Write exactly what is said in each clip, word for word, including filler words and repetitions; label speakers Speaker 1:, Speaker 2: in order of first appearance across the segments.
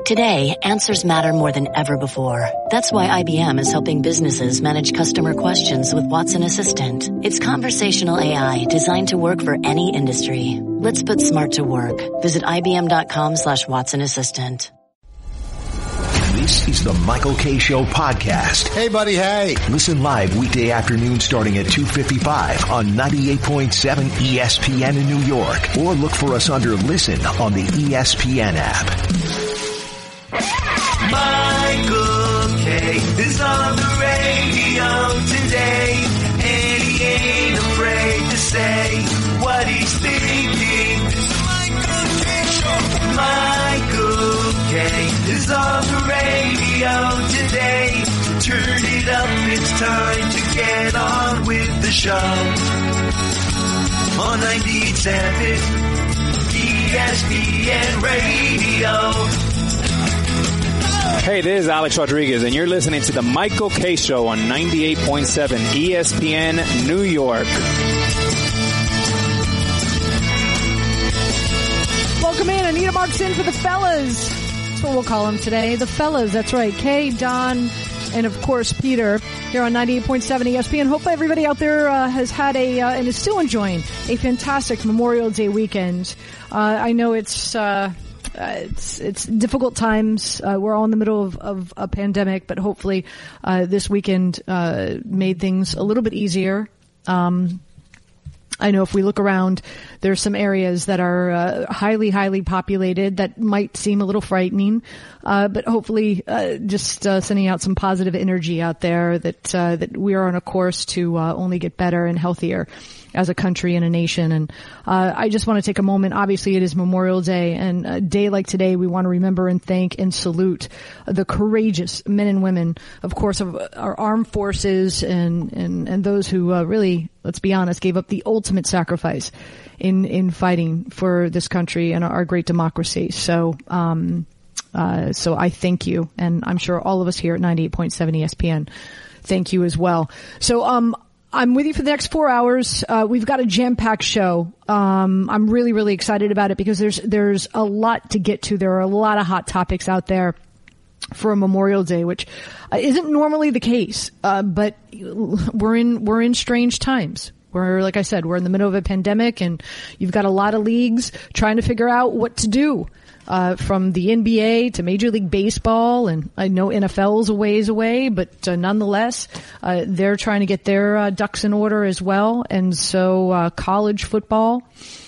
Speaker 1: Today, answers matter more than ever before. That's why I B M is helping businesses manage customer questions with Watson Assistant. It's conversational A I designed to work for any industry. Let's put smart to work. Visit ibm.com slash Watson Assistant.
Speaker 2: This is the Michael Kay Show podcast.
Speaker 3: Hey, buddy, hey.
Speaker 2: Listen live weekday afternoon starting at two fifty-five on ninety-eight point seven E S P N in New York. Or look for us under Listen on the E S P N app.
Speaker 4: Michael Kay is on the radio today, and he ain't afraid to say what he's thinking. It's the Michael Kay Show. Michael Kay is on the radio today. Turn it up, it's time to get on with the show. On ninety-eight point seven E S P N Radio.
Speaker 5: Hey, this is Alex Rodriguez, and you're listening to the Michael Kay Show on ninety-eight point seven E S P N New York.
Speaker 6: Welcome in. Anita Marks in for the fellas. That's what we'll call them today. The fellas, that's right. Kay, Don, and of course Peter here on ninety-eight point seven E S P N. Hopefully everybody out there uh, has had a, uh, and is still enjoying a fantastic Memorial Day weekend. Uh, I know it's... Uh, Uh, it's it's difficult times. Uh, we're all in the middle of, of a pandemic, but hopefully uh, this weekend uh, made things a little bit easier. Um, I know if we look around, there's some areas that are uh, highly, highly populated that might seem a little frightening, uh, but hopefully uh, just uh, sending out some positive energy out there that uh, that we are on a course to uh, only get better and healthier as a country and a nation. And uh, I just want to take a moment. Obviously, it is Memorial Day, and a day like today, we want to remember and thank and salute the courageous men and women, of course, of our armed forces and and, and those who uh, really, let's be honest, gave up the ultimate sacrifice in in fighting for this country and our great democracy. So, um, uh, so I thank you, and I'm sure all of us here at ninety-eight point seven E S P N thank you as well. So, um. I'm with you for the next four hours. Uh, we've got a jam-packed show. Um, I'm really, really excited about it because there's, there's a lot to get to. There are a lot of hot topics out there for a Memorial Day, which uh, isn't normally the case. Uh, but we're in, we're in strange times. We're, like I said, we're in the middle of a pandemic, and you've got a lot of leagues trying to figure out what to do. Uh, from the N B A to Major League Baseball, and I know N F L's a ways away, but uh, nonetheless, uh, they're trying to get their uh, ducks in order as well. And so, uh, college football.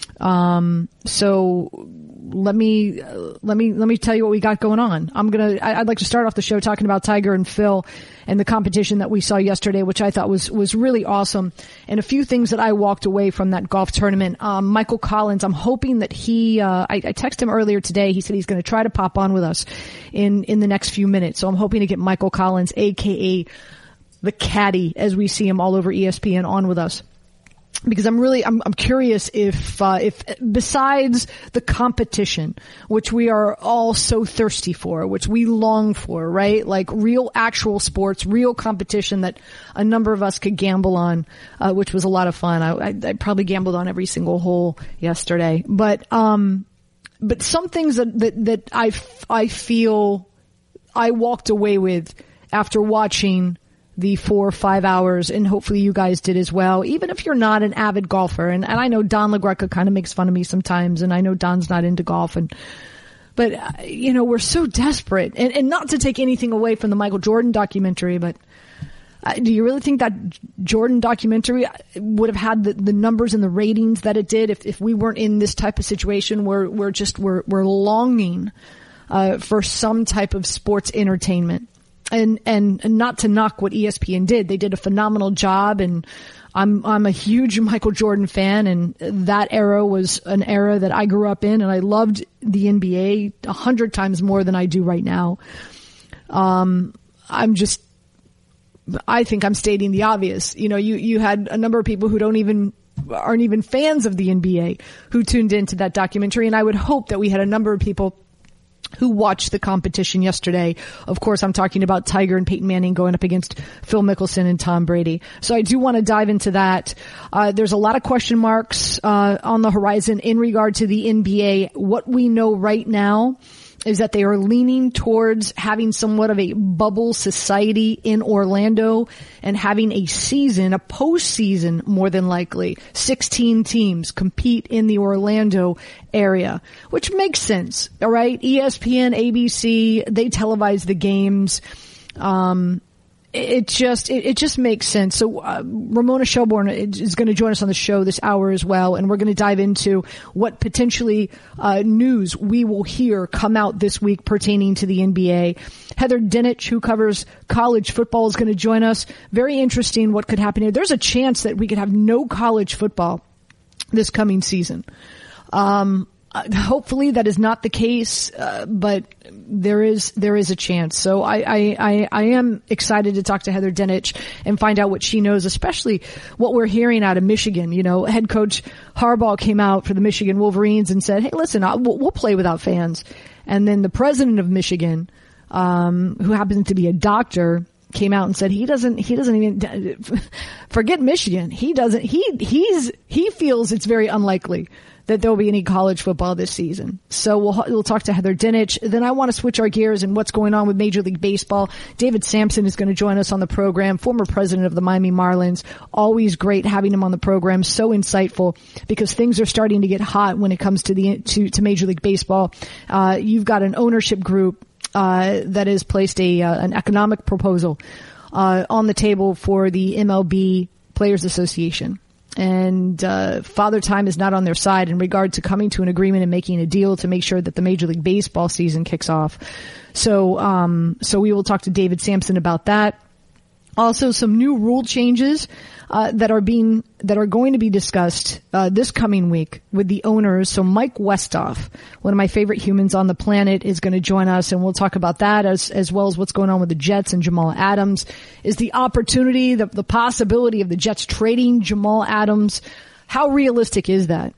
Speaker 6: Um, so let me, uh, let me, let me tell you what we got going on. I'm gonna, I, I'd like to start off the show talking about Tiger and Phil and the competition that we saw yesterday, which I thought was, was really awesome. And a few things that I walked away from that golf tournament. Um, Michael Collins, I'm hoping that he, uh, I, I texted him earlier today. He said he's going to try to pop on with us in, in the next few minutes. So I'm hoping to get Michael Collins, A K A the caddy, as we see him all over E S P N, on with us. Because I'm really, I'm, I'm curious if, uh, if besides the competition, which we are all so thirsty for, which we long for, right? Like real actual sports, real competition that a number of us could gamble on, uh, which was a lot of fun. I, I, I probably gambled on every single hole yesterday, but, um, but some things that, that, that I, I feel I walked away with after watching the four or five hours, and hopefully you guys did as well, even if you're not an avid golfer. And, and I know Don LaGreca kind of makes fun of me sometimes, and I know Don's not into golf, and but, uh, you know, we're so desperate. And, and not to take anything away from the Michael Jordan documentary, but uh, do you really think that Jordan documentary would have had the, the numbers and the ratings that it did if, if we weren't in this type of situation where we're just, we're, we're longing uh, for some type of sports entertainment? And, and, and not to knock what E S P N did. They did a phenomenal job, and I'm, I'm a huge Michael Jordan fan, and that era was an era that I grew up in, and I loved the N B A a hundred times more than I do right now. Um, I'm just, I think I'm stating the obvious. You know, you, you had a number of people who don't even, aren't even fans of the N B A who tuned into that documentary, and I would hope that we had a number of people who watched the competition yesterday. Of course, I'm talking about Tiger and Peyton Manning going up against Phil Mickelson and Tom Brady. So I do want to dive into that. Uh, there's a lot of question marks uh, on the horizon in regard to the N B A. What we know right now is that they are leaning towards having somewhat of a bubble society in Orlando and having a season, a postseason more than likely. sixteen teams compete in the Orlando area, which makes sense. All right. E S P N, A B C, they televise the games. Um, It just, it, it just makes sense. So, uh, Ramona Shelbourne is going to join us on the show this hour as well. And we're going to dive into what potentially, uh, news we will hear come out this week pertaining to the N B A. Heather Dinich, who covers college football, is going to join us. Very interesting what could happen here. There's a chance that we could have no college football this coming season. Um, Uh, hopefully that is not the case, uh, but there is there is a chance. So I, I, I, I am excited to talk to Heather Dinich and find out what she knows, especially what we're hearing out of Michigan. You know, head coach Harbaugh came out for the Michigan Wolverines and said, hey, listen, I'll, we'll, we'll play without fans. And then the president of Michigan, um, who happens to be a doctor, came out and said he doesn't, he doesn't even, forget Michigan. He doesn't, he, he's, he feels it's very unlikely that there will be any college football this season. So we'll, we'll talk to Heather Dinich. Then I want to switch our gears and what's going on with Major League Baseball. David Sampson is going to join us on the program, former president of the Miami Marlins. Always great having him on the program. So insightful because things are starting to get hot when it comes to the, to, to Major League Baseball. Uh, you've got an ownership group, uh, that has placed a, uh, an economic proposal, uh, on the table for the M L B Players Association. And uh Father Time is not on their side in regard to coming to an agreement and making a deal to make sure that the Major League Baseball season kicks off. So um so we will talk to David Sampson about that. Also some new rule changes uh that are being that are going to be discussed uh this coming week with the owners. So Mike Westhoff, one of my favorite humans on the planet, is going to join us, and we'll talk about that as as well as what's going on with the Jets and Jamal Adams. Is the opportunity, the, the possibility of the Jets trading Jamal Adams, how realistic is that?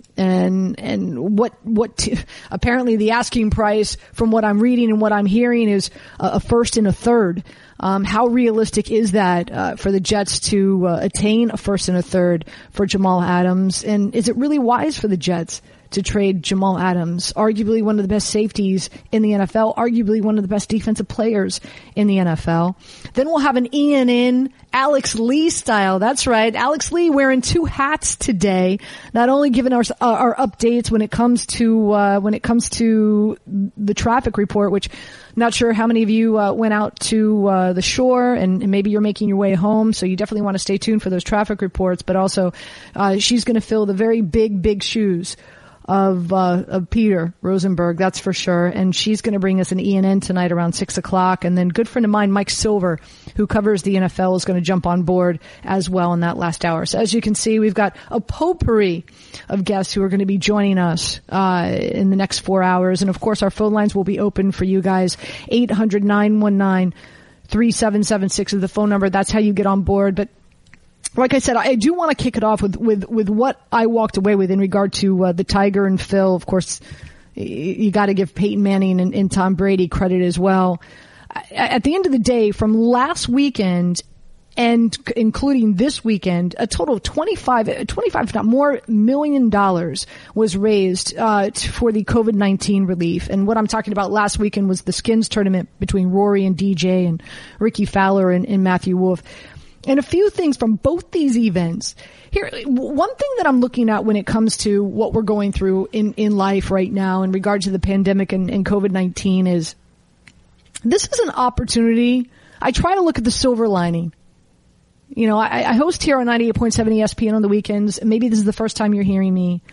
Speaker 6: And, and what, what, t- apparently the asking price from what I'm reading and what I'm hearing is a, a first and a third. Um, how realistic is that, uh, for the Jets to, uh, attain a first and a third for Jamal Adams? And is it really wise for the Jets to trade Jamal Adams, arguably one of the best safeties in the N F L, arguably one of the best defensive players in the N F L? Then we'll have an E N N Alex Lee style. That's right. Alex Lee wearing two hats today, not only giving our, uh, our updates when it comes to, uh, when it comes to the traffic report, which not sure how many of you, uh, went out to, uh, the shore and, and maybe you're making your way home. So you definitely want to stay tuned for those traffic reports, but also, uh, she's going to fill the very big, big shoes of, uh, of Peter Rosenberg, that's for sure. And she's going to bring us an E N N tonight around six o'clock. And then good friend of mine, Mike Silver, who covers the N F L, is going to jump on board as well in that last hour. So as you can see, we've got a potpourri of guests who are going to be joining us, uh, in the next four hours. And of course, our phone lines will be open for you guys. eight hundred, nine one nine, three seven seven six is the phone number. That's how you get on board. But like I said, I do want to kick it off with, with, with what I walked away with in regard to, uh, the Tiger and Phil. Of course, you, you got to give Peyton Manning and, and Tom Brady credit as well. At the end of the day, from last weekend and including this weekend, a total of twenty-five, twenty-five, if not more, million dollars was raised, uh, for the COVID nineteen relief. And what I'm talking about last weekend was the skins tournament between Rory and D J and Ricky Fowler and, and Matthew Wolff. And a few things from both these events. Here, one thing that I'm looking at when it comes to what we're going through in, in life right now in regard to the pandemic and, and COVID nineteen is this is an opportunity. I try to look at the silver lining. You know, I, I host here on ninety-eight point seven E S P N on the weekends. Maybe this is the first time you're hearing me.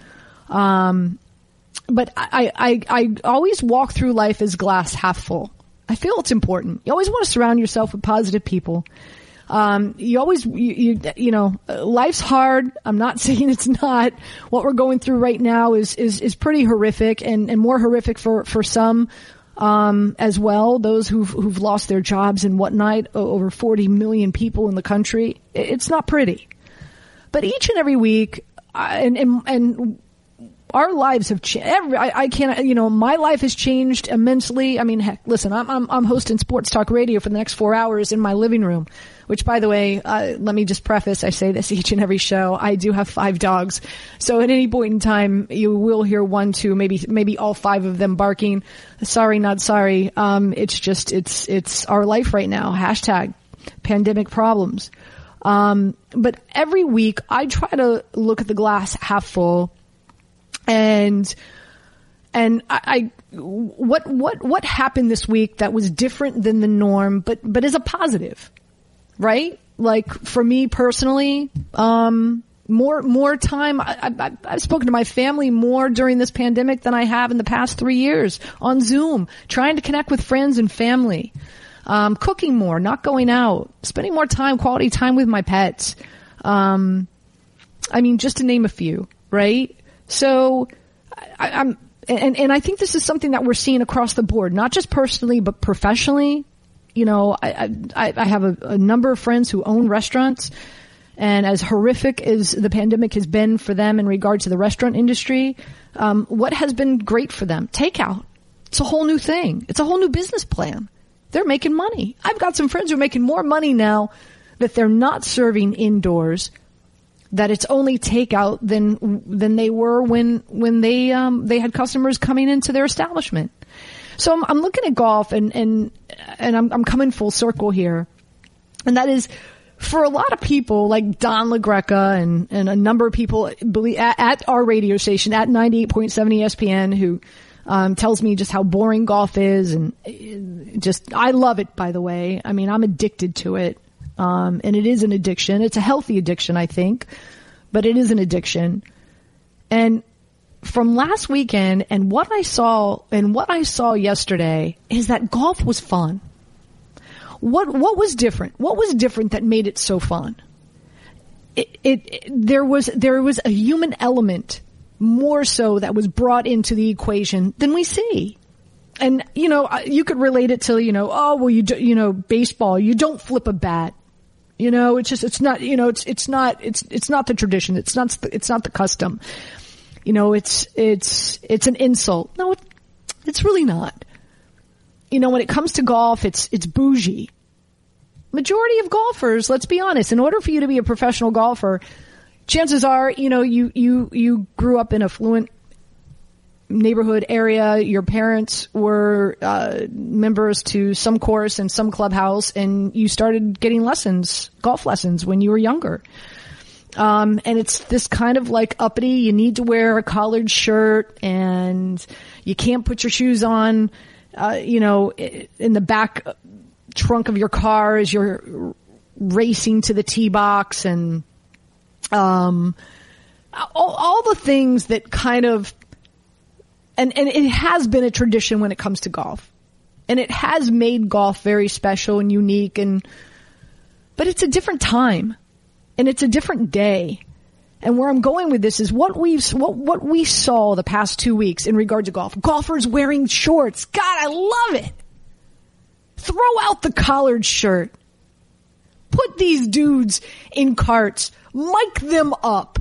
Speaker 6: Um, but I, I, I always walk through life as glass half full. I feel it's important. You always want to surround yourself with positive people. Um, you always, you, you, you know, life's hard. I'm not saying it's not. What we're going through right now is, is, is pretty horrific and, and more horrific for, for some, um, as well. Those who've, who've lost their jobs and whatnot, over forty million people in the country. It's not pretty. But each and every week, and, and, and our lives have changed. I, I can't, you know, my life has changed immensely. I mean, heck, listen, I'm, I'm, I'm hosting Sports Talk Radio for the next four hours in my living room, which, by the way, uh, let me just preface, I say this each and every show. I do have five dogs. So at any point in time, you will hear one, two, maybe, maybe all five of them barking. Sorry, not sorry. Um, it's just, it's, it's our life right now. Hashtag pandemic problems. Um, but every week I try to look at the glass half full. And, and I, I, what, what, what happened this week that was different than the norm, but, but is a positive, right? Like for me personally, um, more, more time. I, I, I've spoken to my family more during this pandemic than I have in the past three years on Zoom, trying to connect with friends and family, um, cooking more, not going out, spending more time, quality time with my pets. Um, I mean, just to name a few, right? So I, I'm, and, and I think this is something that we're seeing across the board, not just personally, but professionally. You know, I, I, I have a, a number of friends who own restaurants, and as horrific as the pandemic has been for them in regard to the restaurant industry, um, what has been great for them? Takeout. It's a whole new thing. It's a whole new business plan. They're making money. I've got some friends who are making more money now that they're not serving indoors, that it's only takeout than than they were when when they um they had customers coming into their establishment. So I'm, I'm looking at golf, and and and I'm I'm coming full circle here, and that is for a lot of people like Don LaGreca and and a number of people believe at, at our radio station at ninety-eight point seven E S P N who um tells me just how boring golf is, and just I love it, by the way. I mean, I'm addicted to it. Um, and it is an addiction. It's a healthy addiction, I think, but it is an addiction. And from last weekend and what I saw and what I saw yesterday is that golf was fun. What, what was different? What was different that made it so fun? It, it, it there was, there was a human element more so that was brought into the equation than we see. And, you know, you could relate it to, you know, oh, well, you do, you know, baseball, you don't flip a bat. You know, it's just, it's not, you know, it's, it's not, it's, it's not the tradition. It's not, it's not the custom. You know, it's, it's, it's an insult. No, it, it's really not. You know, when it comes to golf, it's, it's bougie. Majority of golfers, let's be honest, in order for you to be a professional golfer, chances are, you know, you, you, you grew up in affluent neighborhood area, your parents were uh members to some course and some clubhouse, and you started getting lessons, golf lessons, when you were younger. Um and it's this kind of like uppity, you need to wear a collared shirt, and you can't put your shoes on uh you know in the back trunk of your car as you're racing to the tee box, and um all, all the things that kind of And, and it has been a tradition when it comes to golf. And it has made golf very special and unique, and, but it's a different time. And it's a different day. And where I'm going with this is what we've, what, what we saw the past two weeks in regard to golf. Golfers wearing shorts. God, I love it. Throw out the collared shirt. Put these dudes in carts. Mic them up.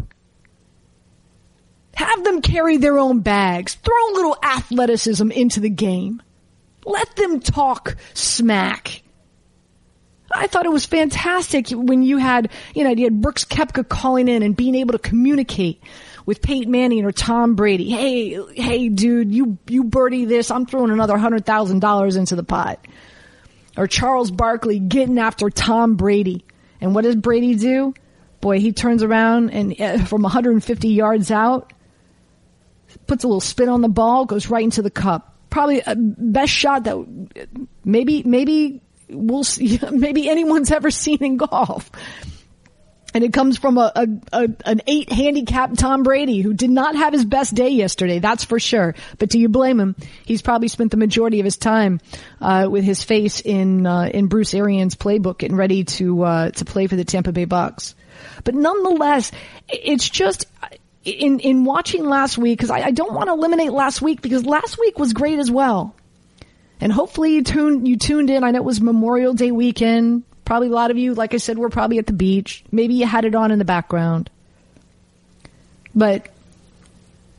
Speaker 6: Have them carry their own bags. Throw a little athleticism into the game. Let them talk smack. I thought it was fantastic when you had, you know, you had Brooks Koepka calling in and being able to communicate with Peyton Manning or Tom Brady. Hey, hey, dude, you, you birdie this. I'm throwing another one hundred thousand dollars into the pot. Or Charles Barkley getting after Tom Brady. And what does Brady do? Boy, he turns around and uh, from one hundred fifty yards out, puts a little spin on the ball, goes right into the cup. Probably a best shot that maybe, maybe we'll see, maybe anyone's ever seen in golf. And it comes from a, a, a an eight handicap Tom Brady, who did not have his best day yesterday. That's for sure. But do you blame him? He's probably spent the majority of his time, uh, with his face in, uh, in Bruce Arians' playbook, getting ready to, uh, to play for the Tampa Bay Bucks. But nonetheless, it's just, In, in watching last week, because I, I don't want to eliminate last week, because last week was great as well. And hopefully you tuned, you tuned in. I know it was Memorial Day weekend. Probably a lot of you, like I said, were probably at the beach. Maybe you had it on in the background. But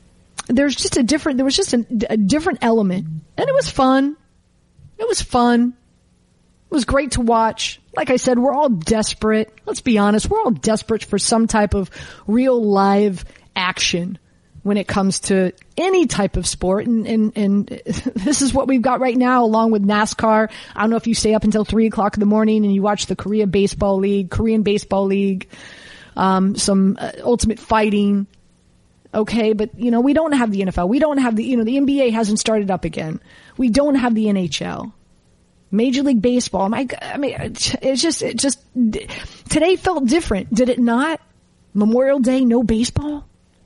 Speaker 6: there's just a different, there was just a, a different element, and it was fun. It was fun. It was great to watch. Like I said, we're all desperate. Let's be honest. We're all desperate for some type of real live action when it comes to any type of sport. And, and, and this is what we've got right now, along with NASCAR. I don't know if you stay up until three o'clock in the morning and you watch the Korea Baseball League, Korean Baseball League, um, some uh, Ultimate Fighting. Okay. But, you know, we don't have the N F L. We don't have the, you know, the N B A hasn't started up again. We don't have the N H L. Major League Baseball. My, I mean, it's just, it just, today felt different. Did it not? Memorial Day, no baseball?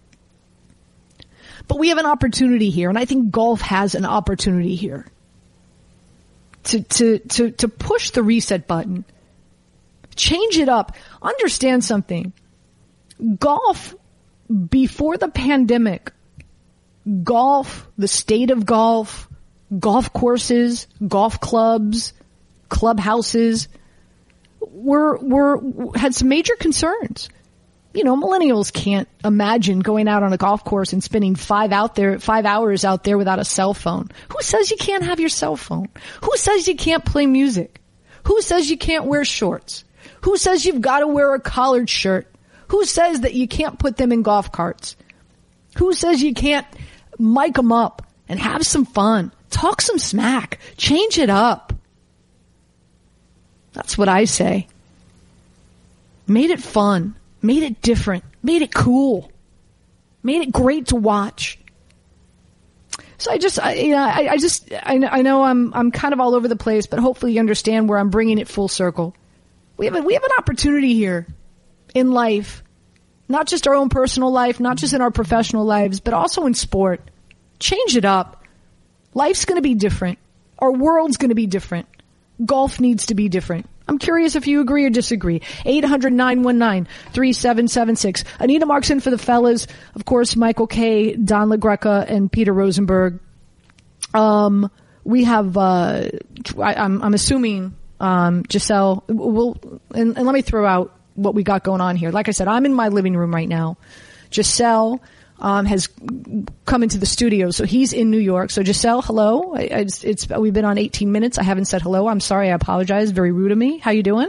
Speaker 6: But we have an opportunity here, and I think golf has an opportunity here to, to, to, to push the reset button. Change it up. Understand something. Golf, before the pandemic, golf, the state of golf, golf courses, golf clubs, clubhouses were, were, had some major concerns. You know, millennials can't imagine going out on a golf course and spending five out there, five hours out there without a cell phone. Who says you can't have your cell phone? Who says you can't play music? Who says you can't wear shorts? Who says you've got to wear a collared shirt? Who says that you can't put them in golf carts? Who says you can't mic them up and have some fun? Talk some smack. Change it up. That's what I say. Made it fun. Made it different. Made it cool. Made it great to watch. So I just, I, you know, I, I just, I, I know I'm, I'm kind of all over the place, but hopefully you understand where I'm bringing it full circle. We have a, we have an opportunity here in life, not just our own personal life, not just in our professional lives, but also in sport. Change it up. Life's going to be different. Our world's going to be different. Golf needs to be different. I'm curious if you agree or disagree. eight hundred, nine one nine, three seven seven six. Anita Marks in for the fellas. Of course, Michael Kay, Don LaGreca, and Peter Rosenberg. Um, we have, uh, I, I'm, I'm assuming, um, Giselle will, and, and let me throw out what we got going on here. Like I said, I'm in my living room right now. Giselle, Um, has come into the studio, so he's in New York. So Giselle, hello. I, I, it's, it's we've been on eighteen minutes. I haven't said hello. I'm sorry. I apologize. Very rude of me. How you doing?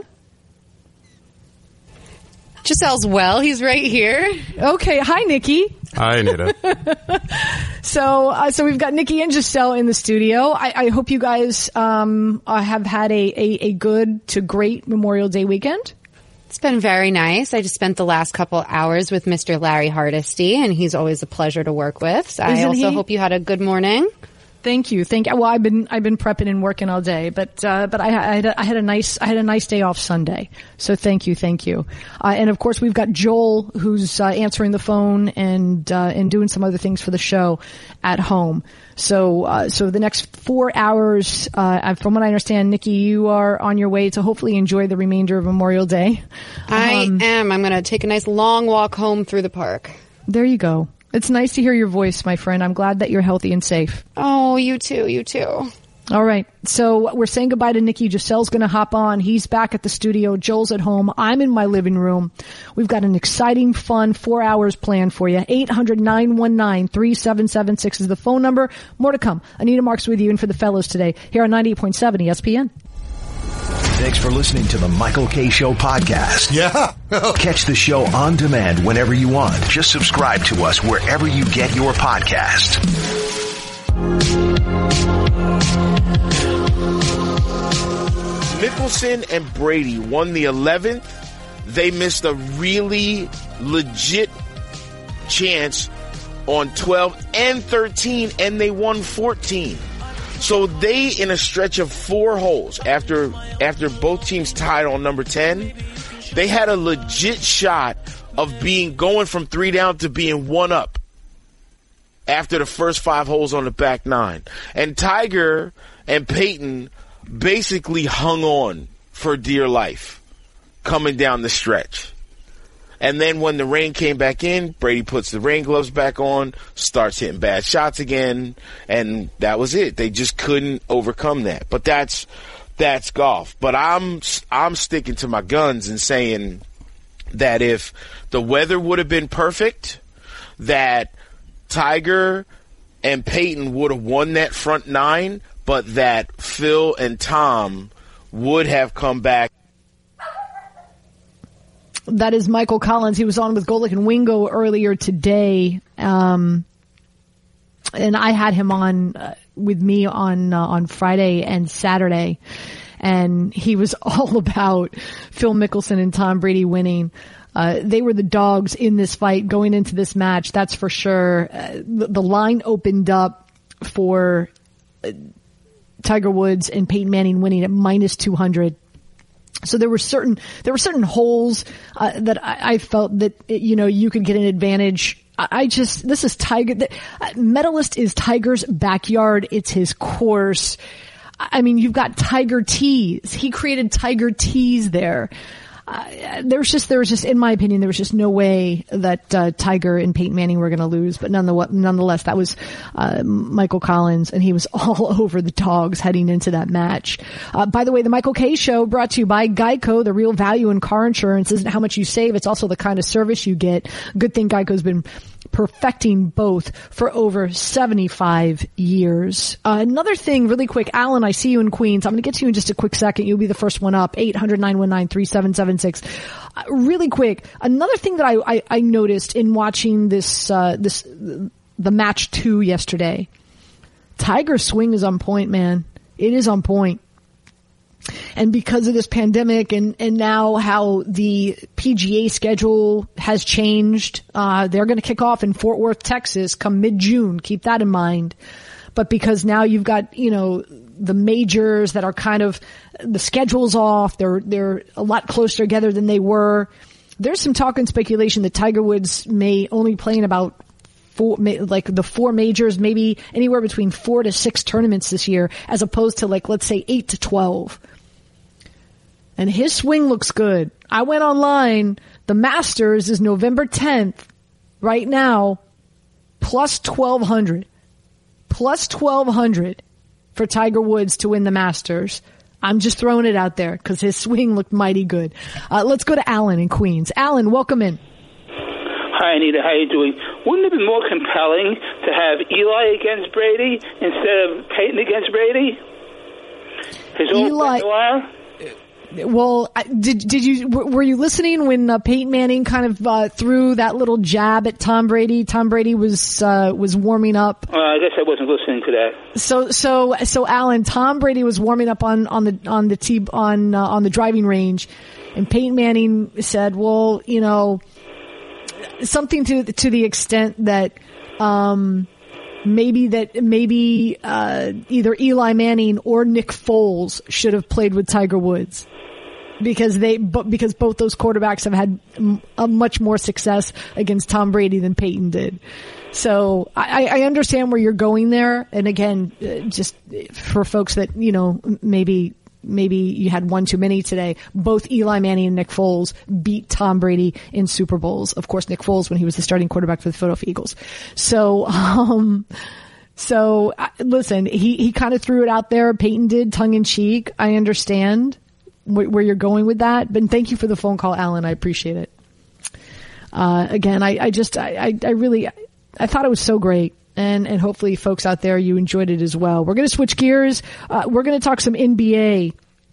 Speaker 3: Giselle's well. He's right here.
Speaker 6: Okay. Hi, Nikki.
Speaker 7: Hi, Anita.
Speaker 6: so, uh, so we've got Nikki and Giselle in the studio. I, I hope you guys um, uh, have had a, a, a good to great Memorial Day weekend.
Speaker 3: It's been very nice. I just spent the last couple hours with Mister Larry Hardesty, and he's always a pleasure to work with. So I also he? hope you had a good morning.
Speaker 6: Thank you. Thank you. Well, I've been I've been prepping and working all day, but uh, but I, I had a, I had a nice I had a nice day off Sunday. So thank you, thank you. Uh, and of course, we've got Joel who's uh, answering the phone and uh, and doing some other things for the show at home. So uh, so the next four hours, uh, from what I understand, Nikki, you are on your way to hopefully enjoy the remainder of Memorial Day.
Speaker 3: I
Speaker 6: um,
Speaker 3: am. I'm going to take a nice long walk home through the park.
Speaker 6: There you go. It's nice to hear your voice, my friend. I'm glad that you're healthy and safe.
Speaker 3: Oh, you too. You too.
Speaker 6: All right. So we're saying goodbye to Nikki. Giselle's going to hop on. He's back at the studio. Joel's at home. I'm in my living room. We've got an exciting, fun four hours planned for you. eight hundred, nine one nine, three seven seven six is the phone number. More to come. Anita Marks with you and for the fellows today here on ninety-eight point seven E S P N.
Speaker 2: Thanks for listening to the Michael Kay Show podcast.
Speaker 7: Yeah.
Speaker 2: Catch the show on demand whenever you want. Just subscribe to us wherever you get your podcast.
Speaker 8: Mickelson and Brady won the eleventh. They missed a really legit chance on twelve and thirteen, and they won fourteen. So they, in a stretch of four holes, after after both teams tied on number ten, they had a legit shot of being going from three down to being one up after the first five holes on the back nine. And Tiger and Peyton basically hung on for dear life coming down the stretch. And then when the rain came back in, Brady puts the rain gloves back on, starts hitting bad shots again, and that was it. They just couldn't overcome that. But that's that's golf. But I'm I'm sticking to my guns and saying that if the weather would have been perfect, that Tiger and Peyton would have won that front nine, but that Phil and Tom would have come back.
Speaker 6: That is Michael Collins. He was on with Golic and Wingo earlier today. Um, and I had him on uh, with me on, uh, on Friday and Saturday. And he was all about Phil Mickelson and Tom Brady winning. Uh, they were the dogs in this fight going into this match. That's for sure. Uh, the, the line opened up for uh, Tiger Woods and Peyton Manning winning at minus two hundred. So there were certain, there were certain holes, uh, that I, I felt that, you know, you could get an advantage. I, I just, this is Tiger. The, uh, Medalist is Tiger's backyard. It's his course. I mean, you've got Tiger Tees. He created Tiger Tees there. Uh, there was just, there was just, in my opinion, there was just no way that uh, Tiger and Peyton Manning were going to lose. But nonetheless, nonetheless, that was uh, Michael Collins, and he was all over the dogs heading into that match. Uh, by the way, the Michael K Show brought to you by Geico. The real value in car insurance isn't how much you save; it's also the kind of service you get. Good thing Geico's been perfecting both for over seventy-five years. Uh, another thing really quick, Alan, I see you in Queens. I'm going to get to you in just a quick second. You'll be the first one up. eight hundred, nine one nine, three seven seven six. Uh, really quick, another thing that I, I, I noticed in watching this, uh, this, the match two yesterday, Tiger's swing is on point, man. It is on point. And because of this pandemic and, and now how the P G A schedule has changed, uh, they're going to kick off in Fort Worth, Texas come mid-June. Keep that in mind. But because now you've got, you know, the majors that are kind of, the schedule's off. They're, they're a lot closer together than they were. There's some talk and speculation that Tiger Woods may only play in about four, like the four majors, maybe anywhere between four to six tournaments this year, as opposed to like, let's say eight to twelve. And his swing looks good. I went online. The Masters is November tenth right now, plus twelve hundred. Plus twelve hundred for Tiger Woods to win the Masters. I'm just throwing it out there because his swing looked mighty good. Uh, let's go to Alan in Queens. Alan, welcome in.
Speaker 7: Hi, Anita. How you doing? Wouldn't it be more compelling to have Eli against Brady instead of Peyton against Brady? His
Speaker 6: Eli... Well, did did you were you listening when uh, Peyton Manning kind of uh, threw that little jab at Tom Brady? Tom Brady was uh, was warming up.
Speaker 7: Uh, I guess I wasn't listening to that.
Speaker 6: So so so Alan, Tom Brady was warming up on on the on the tee on uh, on the driving range, and Peyton Manning said, "Well, you know, something to to the extent that." Um, Maybe that maybe uh, either Eli Manning or Nick Foles should have played with Tiger Woods because they but because both those quarterbacks have had a much more success against Tom Brady than Peyton did. So I, I understand where you're going there, and again, just for folks that you know maybe. Maybe you had one too many today. Both Eli Manning and Nick Foles beat Tom Brady in Super Bowls. Of course, Nick Foles when he was the starting quarterback for the Philadelphia Eagles. So, um, so uh, listen, he, he kind of threw it out there. Peyton did tongue in cheek. I understand wh- where you're going with that, but thank you for the phone call, Alan. I appreciate it. Uh, again, I, I just, I, I, I really, I thought it was so great. And, and hopefully folks out there, you enjoyed it as well. We're going to switch gears. Uh, we're going to talk some N B A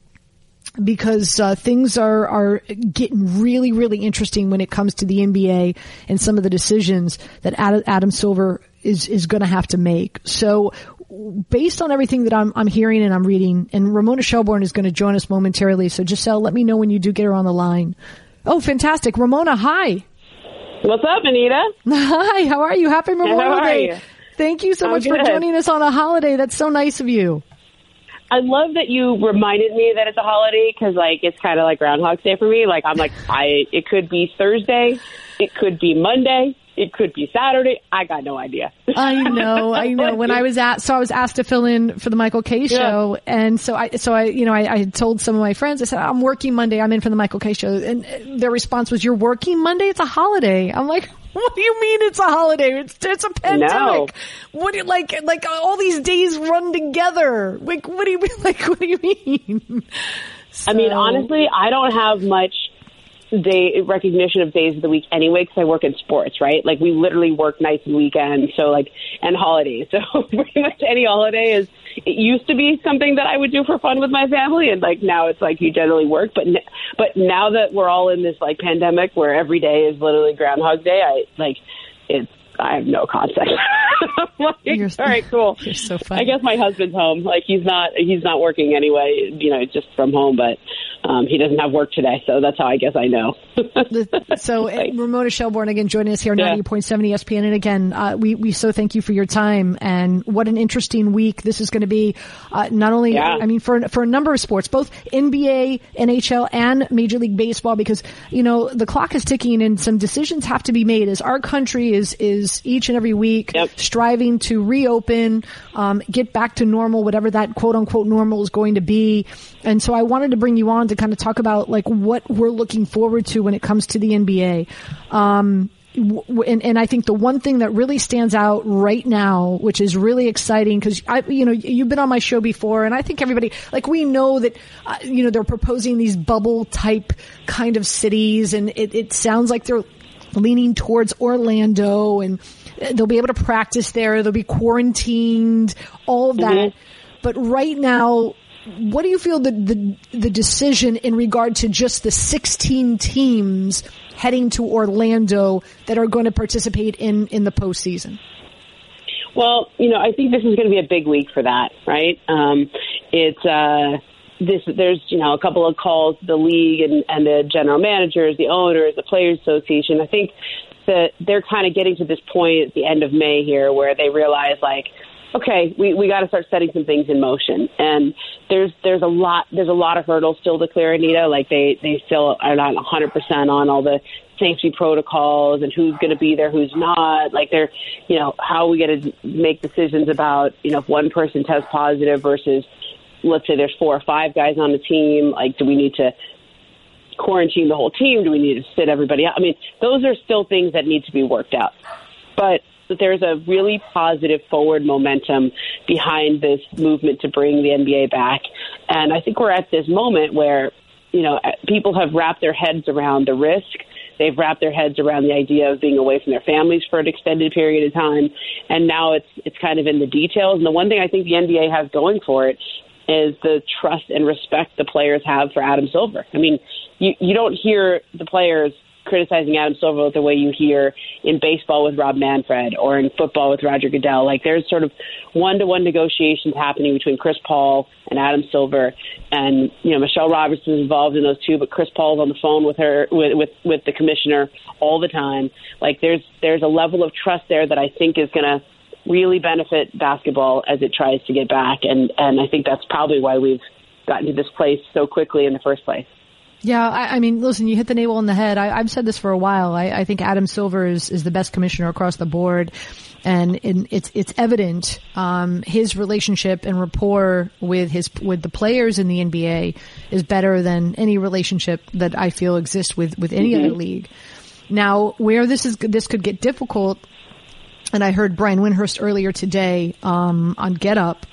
Speaker 6: because, uh, things are, are getting really, really interesting when it comes to the N B A and some of the decisions that Adam, Adam Silver is, is going to have to make. So based on everything that I'm, I'm hearing and I'm reading, and Ramona Shelburne is going to join us momentarily. So Giselle, let me know when you do get her on the line. Oh, fantastic. Ramona, hi.
Speaker 9: What's up, Anita?
Speaker 6: Hi, how are you? Happy Memorial Day.
Speaker 9: You?
Speaker 6: Thank you so
Speaker 9: I'm
Speaker 6: much
Speaker 9: good.
Speaker 6: for joining us on a holiday. That's so nice of you.
Speaker 9: I love that you reminded me that it's a holiday because, like, it's kind of like Groundhog's Day for me. Like, I'm like, I it could be Thursday, it could be Monday, it could be Saturday. I got no idea.
Speaker 6: I know, I know. When I was at, so I was asked to fill in for the Michael K show, yeah. and so I, so I, you know, I, I had told some of my friends, I said, I'm working Monday. I'm in for the Michael K show, and their response was, "You're working Monday? It's a holiday." I'm like, what do you mean it's a holiday? It's it's a pandemic.
Speaker 9: No.
Speaker 6: What do you, like like all these days run together? Like what do you like? What do you mean?
Speaker 9: So, I mean, honestly, I don't have much day recognition of days of the week anyway, because I work in sports, right? Like we literally work nights and weekends, so like and holidays. So pretty much any holiday is. It used to be something that I would do for fun with my family, and like now it's like you generally work. But n- but now that we're all in this like pandemic where every day is literally Groundhog Day, I like it's. I have no concept. Like,
Speaker 6: you're,
Speaker 9: all right, cool.
Speaker 6: You're so funny.
Speaker 9: I guess my husband's home. Like he's not he's not working anyway, you know, just from home, but um, he doesn't have work today, so that's how I guess I know.
Speaker 6: So uh, Ramona Shelburne again joining us here on yeah. ninety-eight point seven E S P N, and again, uh, we we so thank you for your time, and what an interesting week this is going to be. Uh, not only, yeah. I mean, for for a number of sports, both N B A, N H L, and Major League Baseball, because you know the clock is ticking, and some decisions have to be made as our country is is each and every week yep. striving to reopen, um, get back to normal, whatever that quote unquote normal is going to be. And so I wanted to bring you on to kind of talk about like what we're looking forward to when it comes to the N B A. Um, w- and, and I think the one thing that really stands out right now, which is really exciting, because I, you know, you've been on my show before, and I think everybody, like, we know that, uh, you know, they're proposing these bubble type kind of cities, and it, it sounds like they're leaning towards Orlando, and they'll be able to practice there. They'll be quarantined, all of that. Mm-hmm. But right now, what do you feel the, the the decision in regard to just the sixteen teams heading to Orlando that are going to participate in, in the postseason?
Speaker 9: Well, you know, I think this is going to be a big week for that, right? Um, it's uh, this. There's you know a couple of calls to the league and, and the general managers, the owners, the Players Association. I think that they're kind of getting to this point at the end of May here where they realize, like, okay, we, we got to start setting some things in motion. And there's there's a lot there's a lot of hurdles still to clear, Anita. Like they, they still are not one hundred percent on all the safety protocols and who's going to be there, who's not. Like they're, you know, how are we going to make decisions about, you know, if one person tests positive versus, let's say there's four or five guys on the team. Like, do we need to quarantine the whole team? Do we need to sit everybody out? I mean, those are still things that need to be worked out. But there's a really positive forward momentum behind this movement to bring the N B A back. And I think we're at this moment where, you know, people have wrapped their heads around the risk. They've wrapped their heads around the idea of being away from their families for an extended period of time. And now it's it's kind of in the details. And the one thing I think the N B A has going for it is the trust and respect the players have for Adam Silver. I mean, you, you don't hear the players criticizing Adam Silver the way you hear in baseball with Rob Manfred or in football with Roger Goodell. Like there's sort of one-to-one negotiations happening between Chris Paul and Adam Silver, and you know Michelle Robertson is involved in those two, but Chris Paul's on the phone with her with, with with the commissioner all the time. Like there's there's a level of trust there that I think is going to really benefit basketball as it tries to get back, and and I think that's probably why we've gotten to this place so quickly in the first place.
Speaker 6: Yeah, I, I mean, listen, you hit the nail on the head. I, I've said this for a while. I, I think Adam Silver is, is the best commissioner across the board, and in, it's it's evident um, his relationship and rapport with his with the players in the N B A is better than any relationship that I feel exists with with any mm-hmm. other league. Now, where this is this could get difficult, and I heard Brian Windhorst earlier today um, on Get Up,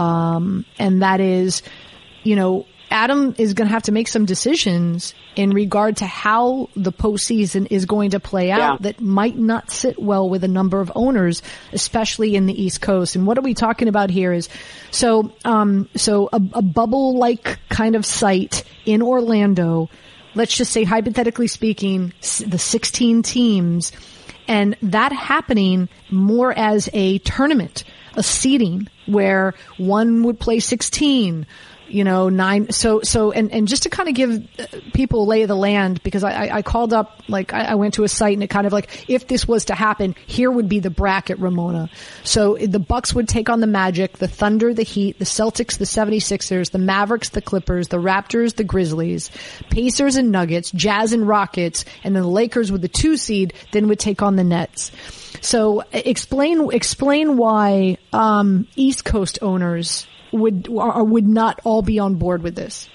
Speaker 6: um, and that is, you know, Adam is going to have to make some decisions in regard to how the postseason is going to play out yeah. that might not sit well with a number of owners, especially in the East Coast. And what are we talking about here is, so, um, so a, a bubble-like kind of site in Orlando, let's just say hypothetically speaking, the sixteen teams, and that happening more as a tournament, a seeding where one would play sixteen, you know, nine. So, so, and, and just to kind of give people a lay of the land, because I, I called up, like, I, I went to a site and it kind of like, if this was to happen, here would be the bracket, Ramona. So the Bucks would take on the Magic, the Thunder, the Heat, the Celtics, the seventy-sixers, the Mavericks, the Clippers, the Raptors, the Grizzlies, Pacers and Nuggets, Jazz and Rockets, and then the Lakers with the two seed then would take on the Nets. So explain, explain why, um, East Coast owners would or would not all be on board with this.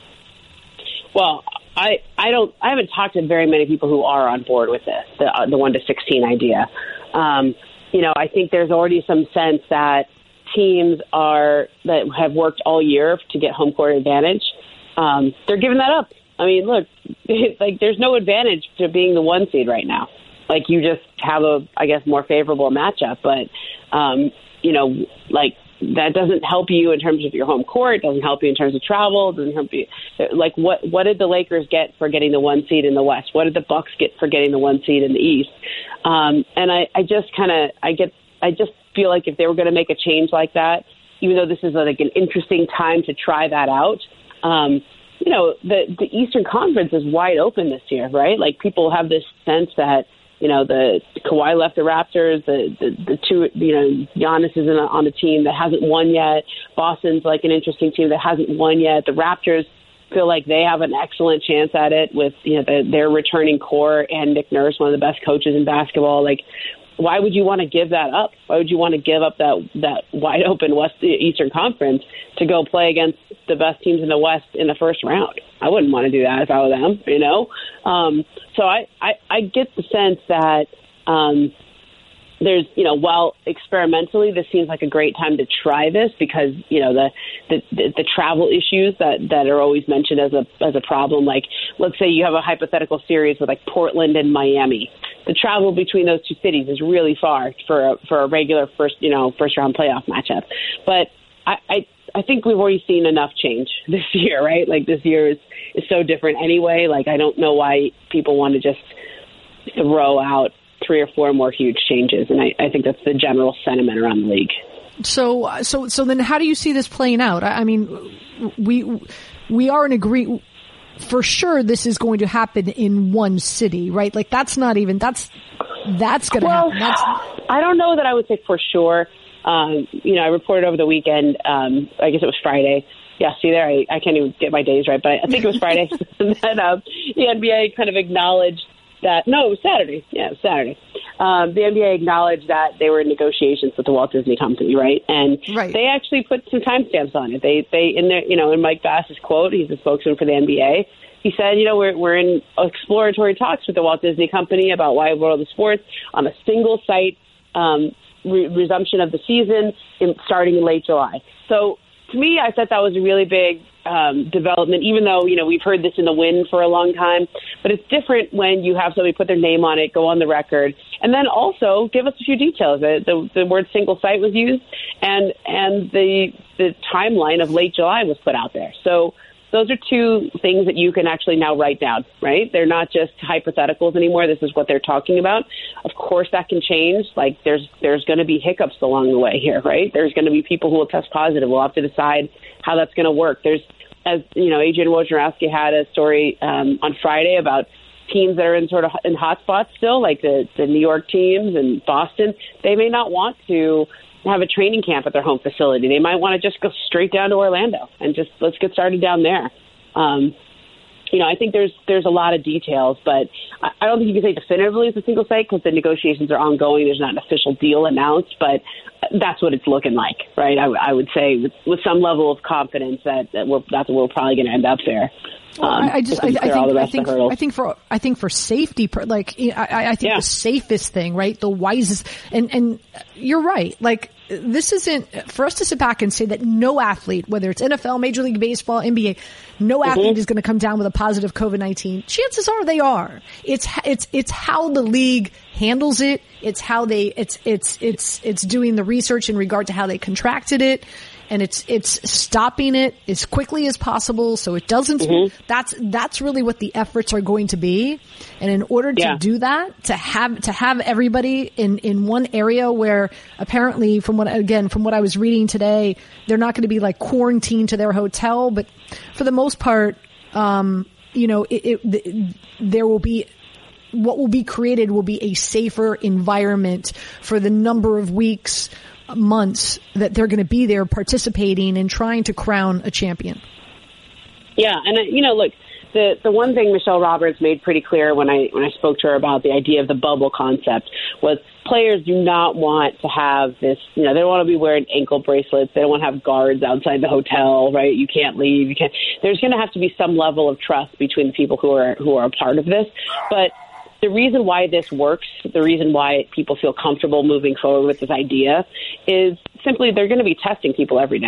Speaker 9: Well, I I don't I haven't talked to very many people who are on board with this, the uh, the one to sixteen idea. Um, you know, I think there's already some sense that teams are that have worked all year to get home court advantage. Um, they're giving that up. I mean, look, it's like there's no advantage to being the one seed right now. Like you just have a, I guess, more favorable matchup. But, um, you know, like that doesn't help you in terms of your home court. Doesn't help you in terms of travel. Doesn't help you. Like what, what did the Lakers get for getting the one seed in the West? What did the Bucks get for getting the one seed in the East? Um, and I, I just kind of, I get, I just feel like if they were going to make a change like that, even though this is like an interesting time to try that out, um, you know, the, the Eastern Conference is wide open this year, right? Like people have this sense that, you know, the Kawhi left the Raptors, the, the, the two, you know, Giannis is in a, on a team that hasn't won yet. Boston's like an interesting team that hasn't won yet. The Raptors feel like they have an excellent chance at it with, you know, the, their returning core and Nick Nurse, one of the best coaches in basketball. Like, why would you want to give that up? Why would you want to give up that that wide open West Eastern Conference to go play against the best teams in the West in the first round? I wouldn't want to do that if I were them, you know? Um, so I, I, I get the sense that um, there's, you know, while experimentally this seems like a great time to try this because, you know, the the, the, the travel issues that, that are always mentioned as a as a problem, like let's say you have a hypothetical series with like Portland and Miami. The travel between those two cities is really far for a, for a regular first, you know, first round playoff matchup. But I, I, I think we've already seen enough change this year, right? Like this year is, is so different anyway. Like I don't know why people want to just throw out three or four more huge changes. And I, I think that's the general sentiment around the league.
Speaker 6: So, so, so then how do you see this playing out? I, I mean, we, we are in agree. For sure, this is going to happen in one city, right? Like that's not even that's that's going to
Speaker 9: well,
Speaker 6: happen. That's,
Speaker 9: I don't know that I would say for sure. Um, you know, I reported over the weekend. Um, I guess it was Friday. Yeah, see there, I, I can't even get my days right, but I think it was Friday. that um, the N B A kind of acknowledged that. No, it was Saturday. Yeah, it was Saturday. Um, the N B A acknowledged that they were in negotiations with the Walt Disney Company, right? And
Speaker 6: right.
Speaker 9: they actually put some timestamps on it. They, they, in their, you know, in Mike Bass's quote, he's the spokesman for the N B A. He said, you know, we're we're in exploratory talks with the Walt Disney Company about Wide World of Sports on a single site um, re- resumption of the season in, starting in late July. So to me, I thought that was a really big um, development, even though, you know, we've heard this in the wind for a long time. But it's different when you have somebody put their name on it, go on the record, and then also give us a few details. The, the, the word single site was used, and and the the timeline of late July was put out there. So those are two things that you can actually now write down, right? They're not just hypotheticals anymore. This is what they're talking about. Of course, that can change. Like there's there's going to be hiccups along the way here, right? There's going to be people who will test positive. We'll have to decide how that's going to work. There's, as you know, Adrian Wojnarowski had a story um, on Friday about teams that are in sort of in hot spots still, like the, the New York teams and Boston. They may not want to have a training camp at their home facility. They might want to just go straight down to Orlando and just let's get started down there. Um, you know, I think there's there's a lot of details, but I, I don't think you can say definitively it's a single site because the negotiations are ongoing. There's not an official deal announced, but that's what it's looking like, right? I, I would say with, with some level of confidence that, that we're, that's what we're probably going to end up there.
Speaker 6: Well, um, I just, I, I think, I think, I think for, I think for safety, like, I, I think yeah. the safest thing, right? The wisest, and, and you're right. Like, this isn't for us to sit back and say that no athlete, whether it's N F L, Major League Baseball, N B A, no mm-hmm. athlete is going to come down with a positive COVID nineteen. Chances are they are. It's, it's, it's how the league handles it. It's how they, it's, it's, it's, it's doing the research in regard to how they contracted it. And it's, it's stopping it as quickly as possible so it doesn't, mm-hmm. that's, that's really what the efforts are going to be. And in order to yeah. do that, to have, to have everybody in, in one area where apparently from what, again, from what I was reading today, they're not going to be like quarantined to their hotel, but for the most part, um, you know, it, it, there will be, what will be created will be a safer environment for the number of weeks, months that they're going to be there participating and trying to crown a champion.
Speaker 9: Yeah, and uh, you know, look, the the one thing Michelle Roberts made pretty clear when I when I spoke to her about the idea of the bubble concept was players do not want to have this, you know, they don't want to be wearing ankle bracelets, they don't want to have guards outside the hotel, right? You can't leave, you can't. There's going to have to be some level of trust between the people who are who are a part of this, but the reason why this works, the reason why people feel comfortable moving forward with this idea is simply they're going to be testing people every day.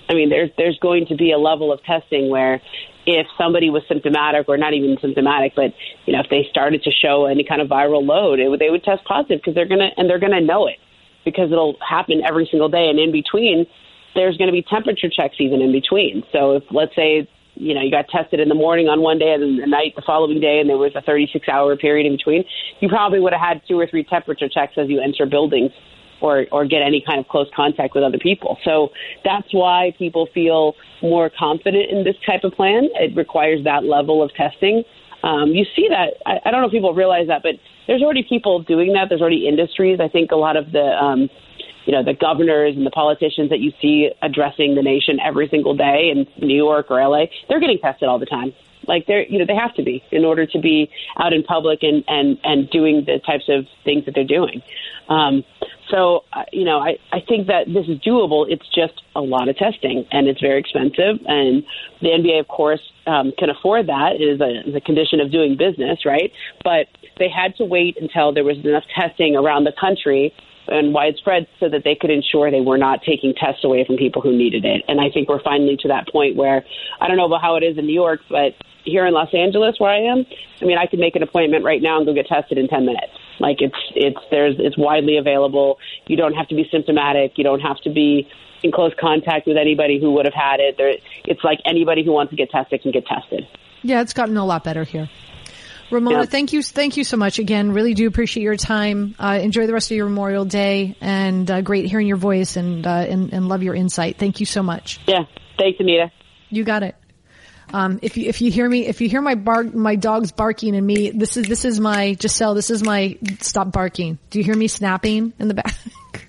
Speaker 9: I mean, there's there's going to be a level of testing where if somebody was symptomatic or not even symptomatic, but, you know, if they started to show any kind of viral load, it, they would test positive because they're going to, and they're going to know it because it'll happen every single day. And in between, there's going to be temperature checks even in between. So if, let's say, you know, you got tested in the morning on one day and then the night the following day, and there was a thirty-six hour period in between, you probably would have had two or three temperature checks as you enter buildings or, or get any kind of close contact with other people. So that's why people feel more confident in this type of plan. It requires that level of testing. Um, you see that. I, I don't know if people realize that, but there's already people doing that. There's already industries. I think a lot of the, um, you know, the governors and the politicians that you see addressing the nation every single day in New York or L A, they're getting tested all the time. Like they're, you know, they have to be in order to be out in public and, and, and doing the types of things that they're doing. Um, so, uh, you know, I, I think that this is doable. It's just a lot of testing and it's very expensive. And the N B A, of course, um, can afford that. It is a, is a condition of doing business, right? But they had to wait until there was enough testing around the country and widespread so that they could ensure they were not taking tests away from people who needed it. And I think we're finally to that point where, I don't know about how it is in New York, but here in Los Angeles where I am, I mean, I could make an appointment right now and go get tested in ten minutes. Like it's, it's, there's, it's widely available. You don't have to be symptomatic. You don't have to be in close contact with anybody who would have had it. There, it's like anybody who wants to get tested can get tested.
Speaker 6: Yeah, it's gotten a lot better here. Ramona, yeah. thank you, thank you so much again. Really do appreciate your time. Uh, enjoy the rest of your Memorial Day, and uh, great hearing your voice, and, uh, and and love your insight. Thank you so much.
Speaker 9: Yeah, thanks, Anita.
Speaker 6: You got it. Um, if you if you hear me, if you hear my bark, my dogs barking and me, this is this is my Giselle. This is my stop barking. Do you hear me snapping in the back?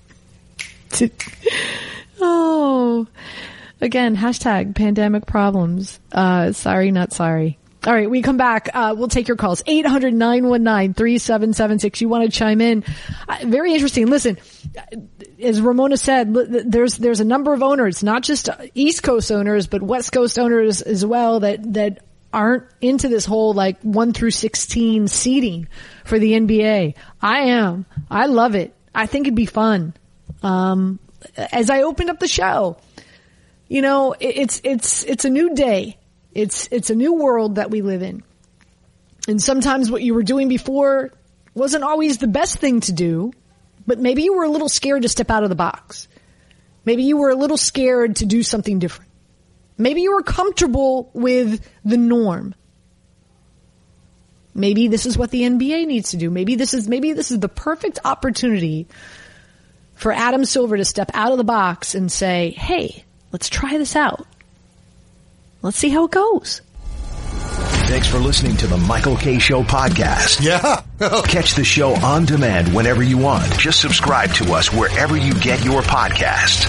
Speaker 6: Oh, again, hashtag pandemic problems. Uh, sorry, not sorry. All right, we come back. Uh, we'll take your calls. eight hundred, nine one nine, three seven seven six. You want to chime in? Uh, very interesting. Listen, as Ramona said, there's, there's a number of owners, not just East Coast owners, but West Coast owners as well that, that aren't into this whole like one through sixteen seeding for the N B A. I am. I love it. I think it'd be fun. Um, as I opened up the show, you know, it's, it's, it's a new day. It's, it's a new world that we live in. And sometimes what you were doing before wasn't always the best thing to do, but maybe you were a little scared to step out of the box. Maybe you were a little scared to do something different. Maybe you were comfortable with the norm. Maybe this is what the N B A needs to do. Maybe this is, maybe this is the perfect opportunity for Adam Silver to step out of the box and say, hey, let's try this out. Let's see how it goes.
Speaker 2: Thanks for listening to the Michael Kay Show podcast.
Speaker 10: Yeah.
Speaker 2: Catch the show on demand whenever you want. Just subscribe to us wherever you get your podcast.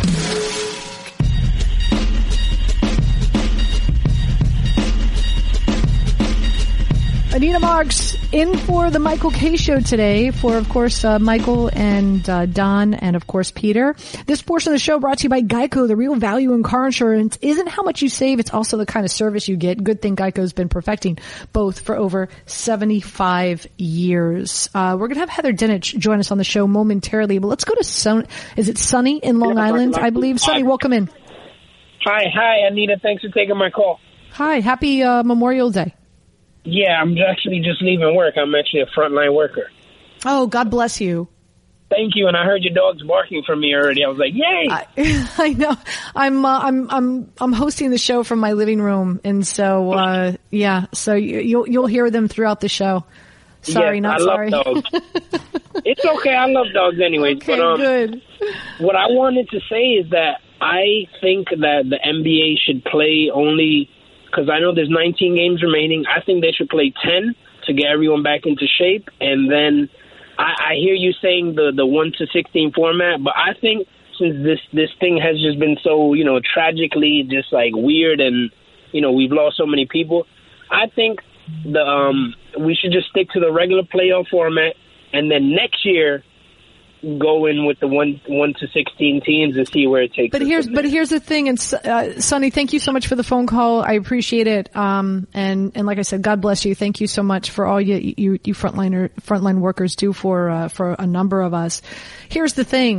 Speaker 6: Anita Marks in for the Michael Kay Show today for, of course, uh, Michael and uh, Don and, of course, Peter. This portion of the show brought to you by Geico. The real value in car insurance isn't how much you save. It's also the kind of service you get. Good thing Geico's been perfecting both for over seventy-five years. Uh, we're going to have Heather Dinich join us on the show momentarily, but let's go to Son. Is it Sunny in Long Island, I believe? Sunny, welcome in.
Speaker 11: Hi. Hi, Anita. Thanks for taking my call.
Speaker 6: Hi. Happy uh, Memorial Day.
Speaker 11: Yeah, I'm actually just leaving work. I'm actually a frontline worker.
Speaker 6: Oh, God bless you.
Speaker 11: Thank you. And I heard your dogs barking for me already. I was like, yay!
Speaker 6: I, I know. I'm uh, I'm I'm I'm hosting the show from my living room, and so uh, yeah. So you, you'll you'll hear them throughout the show. Sorry,
Speaker 11: yes,
Speaker 6: not
Speaker 11: I
Speaker 6: sorry.
Speaker 11: Love dogs. It's okay. I love dogs anyways.
Speaker 6: Okay,
Speaker 11: but, um,
Speaker 6: good.
Speaker 11: What I wanted to say is that I think that the N B A should play only. Because I know there's nineteen games remaining. I think they should play ten to get everyone back into shape. And then I, I hear you saying the, the one to sixteen format, but I think since this, this thing has just been so, you know, tragically just like weird and, you know, we've lost so many people, I think the um we should just stick to the regular playoff format. And then next year, go in with the one one to sixteen teams and see where it takes.
Speaker 6: But here's but here's the thing, and uh, Sonny, thank you so much for the phone call. I appreciate it. Um, and and like I said, God bless you. Thank you so much for all you you, you frontliner frontline workers do for uh, for a number of us. Here's the thing.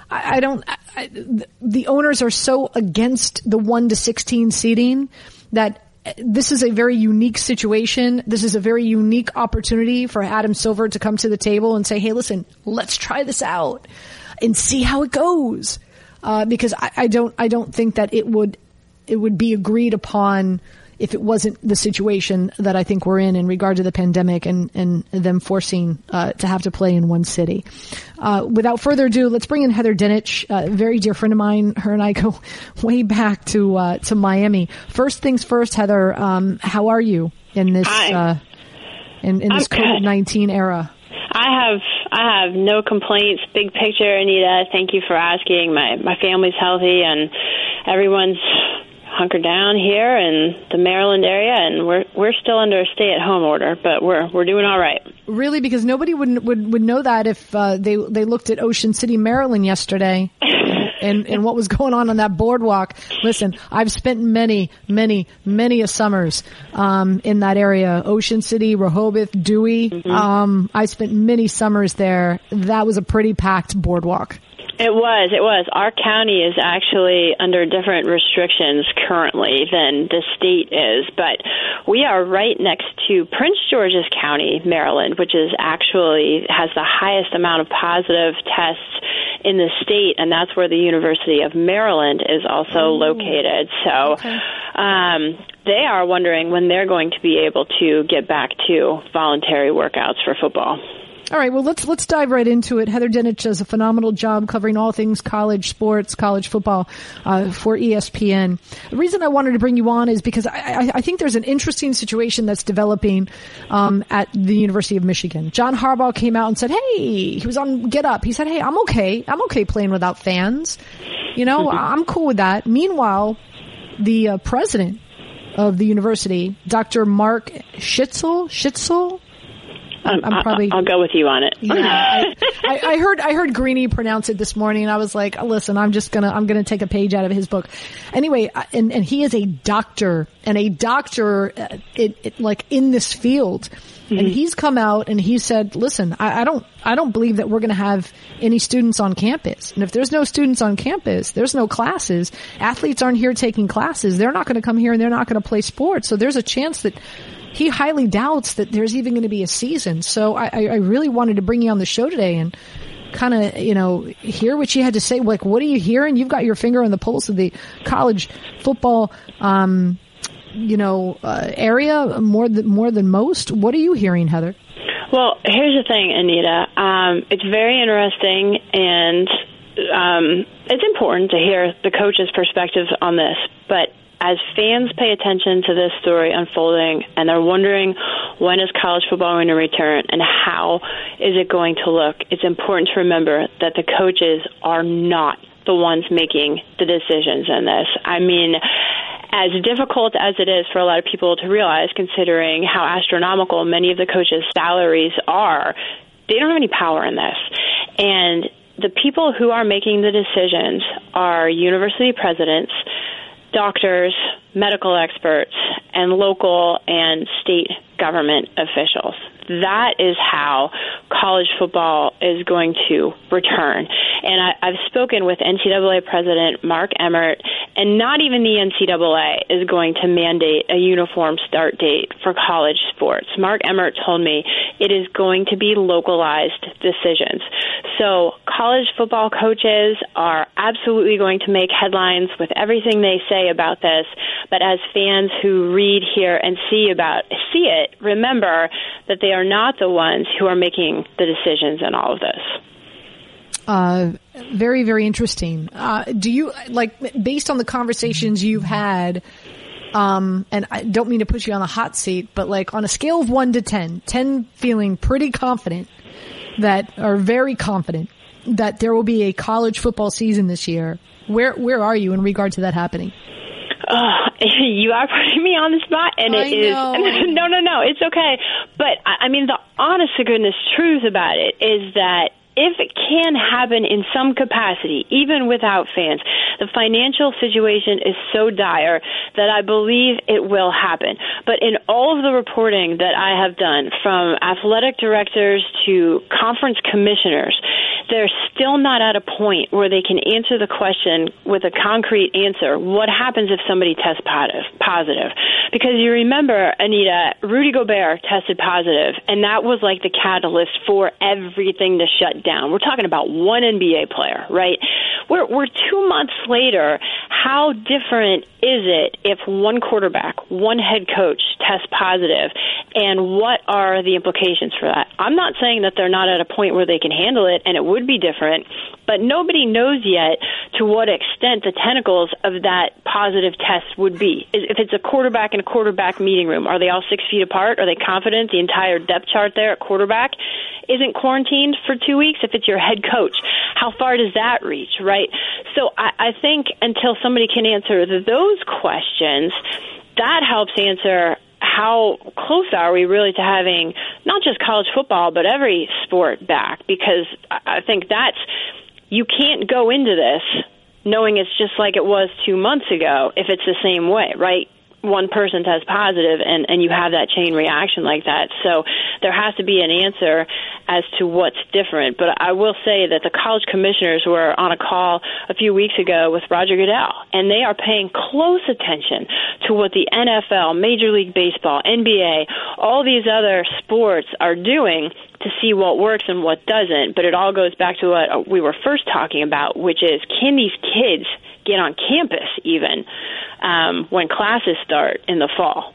Speaker 6: I, I don't, I, the owners are so against the one to sixteen seeding that this is a very unique situation. This is a very unique opportunity for Adam Silver to come to the table and say, hey, listen, let's try this out and see how it goes. Uh, because I, I don't, I don't think that it would, it would be agreed upon if it wasn't the situation that I think we're in in regard to the pandemic and, and them forcing uh, to have to play in one city. Uh, without further ado, let's bring in Heather Dinich, a very dear friend of mine. Her and I go way back to uh, to Miami. First things first, Heather, um, how are you in this uh, in, in this COVID nineteen era?
Speaker 10: I have I have no complaints. Big picture, Anita. Thank you for asking. My my family's healthy and everyone's hunkered down here in the Maryland area, and we're we're still under a stay-at-home order, but we're we're doing all right.
Speaker 6: Really, because nobody would would would know that if uh, they they looked at Ocean City, Maryland yesterday, and and what was going on on that boardwalk. Listen, I've spent many, many, many a summers um, in that area, Ocean City, Rehoboth, Dewey. Mm-hmm. Um, I spent many summers there. That was a pretty packed boardwalk.
Speaker 10: It was, it was. Our county is actually under different restrictions currently than the state is, but we are right next to Prince George's County, Maryland, which is actually has the highest amount of positive tests in the state, and that's where the University of Maryland is also Ooh. located. So okay. um, they are wondering when they're going to be able to get back to voluntary workouts for football.
Speaker 6: All right, well, let's let's dive right into it. Heather Dinich does a phenomenal job covering all things college sports, college football uh, for E S P N. The reason I wanted to bring you on is because I, I, I think there's an interesting situation that's developing um, at the University of Michigan. John Harbaugh came out and said, hey, he was on Get Up. He said, hey, I'm okay. I'm okay playing without fans. You know, mm-hmm. I'm cool with that. Meanwhile, the uh, president of the university, Doctor Mark Schitzel, Schitzel,
Speaker 10: I'm, I'm probably. I'll go with you on it.
Speaker 6: Yeah, I, I, I heard I heard Greeny pronounce it this morning, and I was like, listen, I'm just gonna I'm gonna take a page out of his book. Anyway, and and he is a doctor and a doctor, uh, it, it, like in this field, mm-hmm. and he's come out and he said, listen, I, I don't I don't believe that we're gonna have any students on campus, and if there's no students on campus, there's no classes. Athletes aren't here taking classes. They're not gonna come here and they're not gonna play sports. So there's a chance that. He highly doubts that there's even going to be a season. So I, I really wanted to bring you on the show today and kind of, you know, hear what you had to say. Like, what are you hearing? You've got your finger on the pulse of the college football, um, you know, uh, area more than, more than most. What are you hearing, Heather?
Speaker 10: Well, here's the thing, Anita. Um, it's very interesting, and um, it's important to hear the coach's perspectives on this, but as fans pay attention to this story unfolding and they're wondering when is college football going to return and how is it going to look, it's important to remember that the coaches are not the ones making the decisions in this. I mean, as difficult as it is for a lot of people to realize, considering how astronomical many of the coaches' salaries are, they don't have any power in this. And the people who are making the decisions are university presidents, doctors, medical experts, and local and state government officials. That is how college football is going to return. And I, I've spoken with N C double A President Mark Emmert, and not even the N C double A is going to mandate a uniform start date for college sports. Mark Emmert told me it is going to be localized decisions. So college football coaches are absolutely going to make headlines with everything they say about this, but as fans who read, hear, and see about see it, remember that they are not the ones who are making the decisions in all of this.
Speaker 6: Uh, very, very interesting. Uh, do you, like, based on the conversations you've had, um, and I don't mean to put you on the hot seat, but like on a scale of one to ten, ten feeling pretty confident that, or very confident that there will be a college football season this year, where, where are you in regard to that happening?
Speaker 10: Uh, you are putting me on the spot, and it is no, no, no. It's okay, but I, I mean, the honest to goodness truth about it is that if it can happen in some capacity, even without fans, the financial situation is so dire that I believe it will happen. But in all of the reporting that I have done, from athletic directors to conference commissioners, they're still not at a point where they can answer the question with a concrete answer. What happens if somebody tests positive? Because you remember, Anita, Rudy Gobert tested positive, and that was like the catalyst for everything to shut down. We're talking about one N B A player, right? We're, we're two months later. How different is it if one quarterback, one head coach tests positive, and what are the implications for that? I'm not saying that they're not at a point where they can handle it, and it would be different, but nobody knows yet to what extent the tentacles of that positive test would be. If it's a quarterback in a quarterback meeting room, are they all six feet apart? Are they confident the entire depth chart there at quarterback isn't quarantined for two weeks? If it's your head coach, how far does that reach, right? So I, I think until somebody can answer those questions, that helps answer how close are we really to having not just college football, but every sport back? Because I think that's, you can't go into this knowing it's just like it was two months ago if it's the same way, right? One person tests positive and, and you have that chain reaction like that. So there has to be an answer as to what's different. But I will say that the college commissioners were on a call a few weeks ago with Roger Goodell, and they are paying close attention to what the N F L, Major League Baseball, N B A, all these other sports are doing to see what works and what doesn't. But it all goes back to what we were first talking about, which is, can these kids get on campus even um, when classes start in the fall?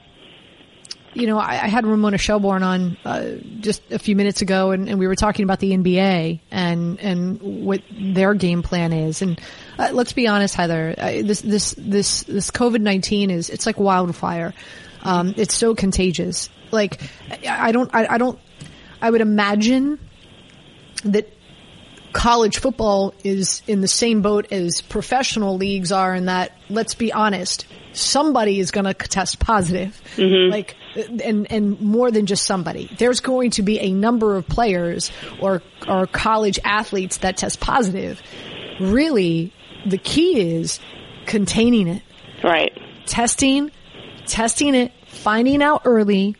Speaker 6: You know, I, I had Ramona Shelbourne on uh, just a few minutes ago, and, and we were talking about the N B A and and what their game plan is. And uh, let's be honest, Heather, uh, this this this this COVID nineteen is, it's like wildfire. Um, it's so contagious. Like I, I don't I, I don't I would imagine that college football is in the same boat as professional leagues are, in that, let's be honest, somebody is going to test positive. Mm-hmm. Like, and, and more than just somebody. There's going to be a number of players or, or college athletes that test positive. Really, the key is containing it.
Speaker 10: Right.
Speaker 6: Testing, testing it, finding out early,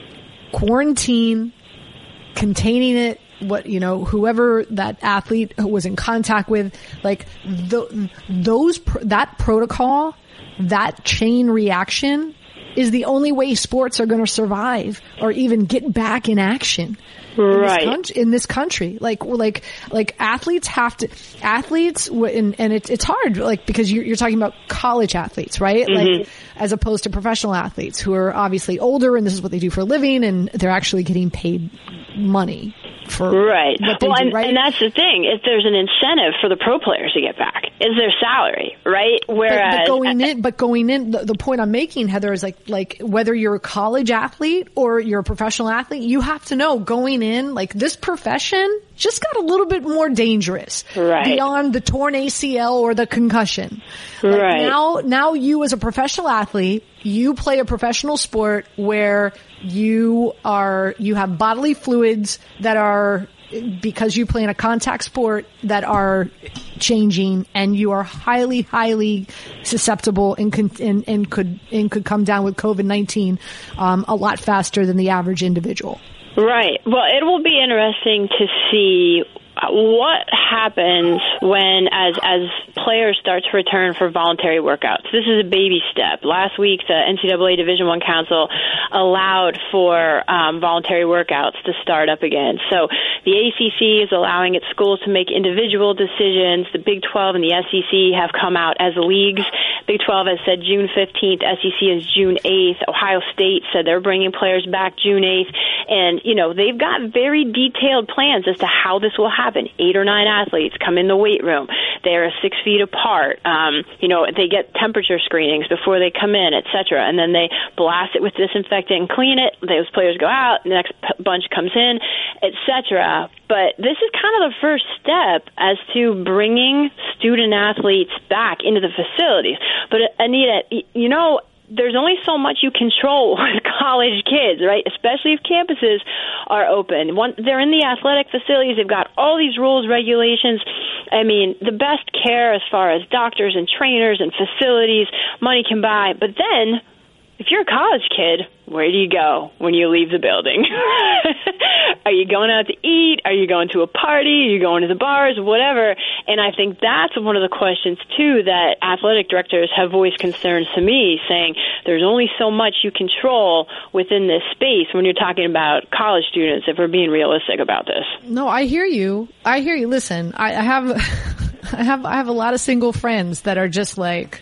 Speaker 6: quarantine, containing it. What, you know, whoever that athlete was in contact with, like the, those, that protocol, that chain reaction is the only way sports are going to survive or even get back in action.
Speaker 10: Right.
Speaker 6: In this, con- in this country. Like, like, like athletes have to, athletes, and, and it, it's hard, like, because you're, you're talking about college athletes, right? Mm-hmm. Like, as opposed to professional athletes who are obviously older and this is what they do for a living and they're actually getting paid money. For
Speaker 10: right.
Speaker 6: What they
Speaker 10: well,
Speaker 6: do,
Speaker 10: and,
Speaker 6: right?
Speaker 10: and that's the thing. If there's an incentive for the pro players to get back, is their salary, right? Whereas,
Speaker 6: but, but going in, but going in, the, the point I'm making, Heather, is like, like whether you're a college athlete or you're a professional athlete, you have to know going in, like this profession just got a little bit more dangerous,
Speaker 10: right?
Speaker 6: Beyond the torn A C L or the concussion. Like
Speaker 10: right.
Speaker 6: Now, now you as a professional athlete, you play a professional sport where you are, you have bodily fluids that are, because you play in a contact sport, that are changing, and you are highly, highly susceptible and, con- and, and could, and could come down with COVID nineteen, um, a lot faster than the average individual.
Speaker 10: Right. Well, it will be interesting to see what happens when, as as players start to return for voluntary workouts. This is a baby step. Last week, the N C double A Division I Council allowed for um, voluntary workouts to start up again. So the A C C is allowing its schools to make individual decisions. The Big twelve and the S E C have come out as leagues. Big twelve has said June fifteenth. S E C is June eighth. Ohio State said they're bringing players back June eighth. And, you know, they've got very detailed plans as to how this will happen. Eight or nine athletes come in the weight room. They're six feet apart. Um, you know, they get temperature screenings before they come in, et cetera. And then they blast it with disinfectant and clean it. Those players go out. The next p- bunch comes in, et cetera. But this is kind of the first step as to bringing student athletes back into the facilities. But, Anita, you know, there's only so much you control with college kids, right? Especially if campuses are open. One, they're in the athletic facilities. They've got all these rules, regulations. I mean, the best care as far as doctors and trainers and facilities money can buy. But then, if you're a college kid, where do you go when you leave the building? Are you going out to eat? Are you going to a party? Are you going to the bars? Whatever. And I think that's one of the questions, too, that athletic directors have voiced concerns to me, saying there's only so much you control within this space when you're talking about college students, if we're being realistic about this.
Speaker 6: No, I hear you. I hear you. Listen, I, I have, I have, I have a lot of single friends that are just like,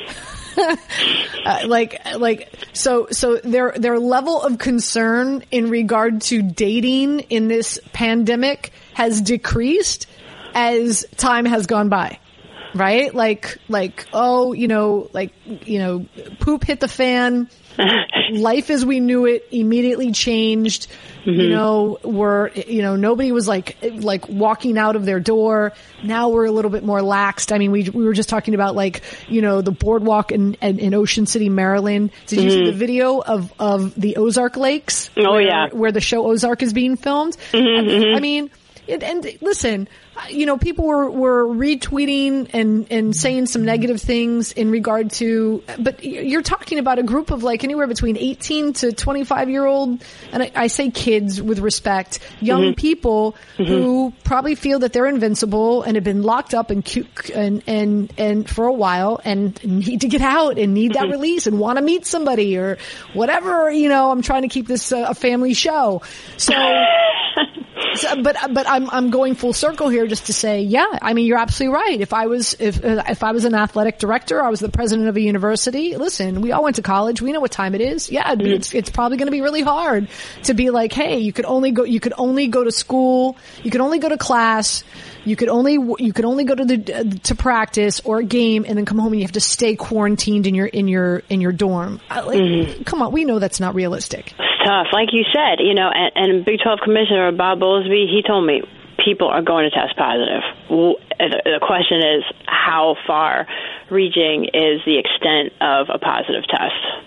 Speaker 6: uh, like, like, so, so their, their level of concern in regard to dating in this pandemic has decreased as time has gone by. Right? Like, like, oh, you know, like, you know, poop hit the fan. Life as we knew it immediately changed. Mm-hmm. You know, we're, you know, nobody was like, like walking out of their door. Now we're a little bit more laxed. I mean, we, we were just talking about like, you know, the boardwalk in, in, in Ocean City, Maryland. Did mm-hmm. you see the video of, of the Ozark Lakes?
Speaker 10: Oh,
Speaker 6: where,
Speaker 10: yeah.
Speaker 6: Where the show Ozark is being filmed?
Speaker 10: Mm-hmm,
Speaker 6: I,
Speaker 10: mm-hmm.
Speaker 6: I mean, it, and listen, you know, people were, were retweeting and, and saying some negative things in regard to, but you're talking about a group of like anywhere between eighteen to twenty-five year old, and I, I say kids with respect, young mm-hmm. people mm-hmm. who probably feel that they're invincible and have been locked up and, and, and, and for a while and need to get out and need that mm-hmm. release and want to meet somebody or whatever, you know, I'm trying to keep this uh, a family show. So, so but, but I'm, I'm going full circle here just to say, yeah, I mean, you're absolutely right. If I was, if, if I was an athletic director, I was the president of a university. Listen, we all went to college. We know what time it is. Yeah, mm-hmm. it's, it's probably going to be really hard to be like, hey, you could only go, you could only go to school. You could only go to class. You could only, you could only go to the, to practice or a game and then come home and you have to stay quarantined in your, in your, in your dorm. Like, mm-hmm. come on. We know that's not realistic.
Speaker 10: It's tough. Like you said, you know, and, and Big twelve Commissioner Bob Bowlesby, he told me, people are going to test positive. The question is, how far reaching is the extent of a positive test?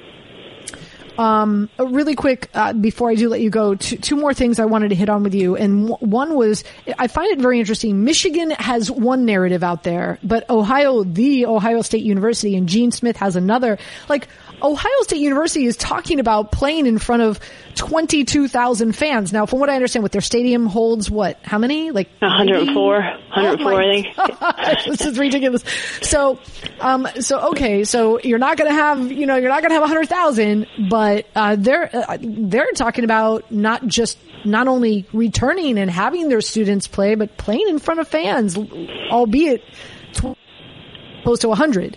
Speaker 6: Um, really quick, uh, before I do let you go, two, two more things I wanted to hit on with you. And w- one was, I find it very interesting. Michigan has one narrative out there, but Ohio, the Ohio State University, and Gene Smith has another. Like, Ohio State University is talking about playing in front of twenty-two thousand fans. Now, from what I understand, what their stadium holds, what, how many? Like
Speaker 10: one hundred four. one hundred four, oh I think.
Speaker 6: Gosh, this is ridiculous. So, um, so, okay, so you're not going to have, you know, you're not going to have one hundred thousand, but, uh, they're, uh, they're talking about not just, not only returning and having their students play, but playing in front of fans, albeit tw- close to one hundred.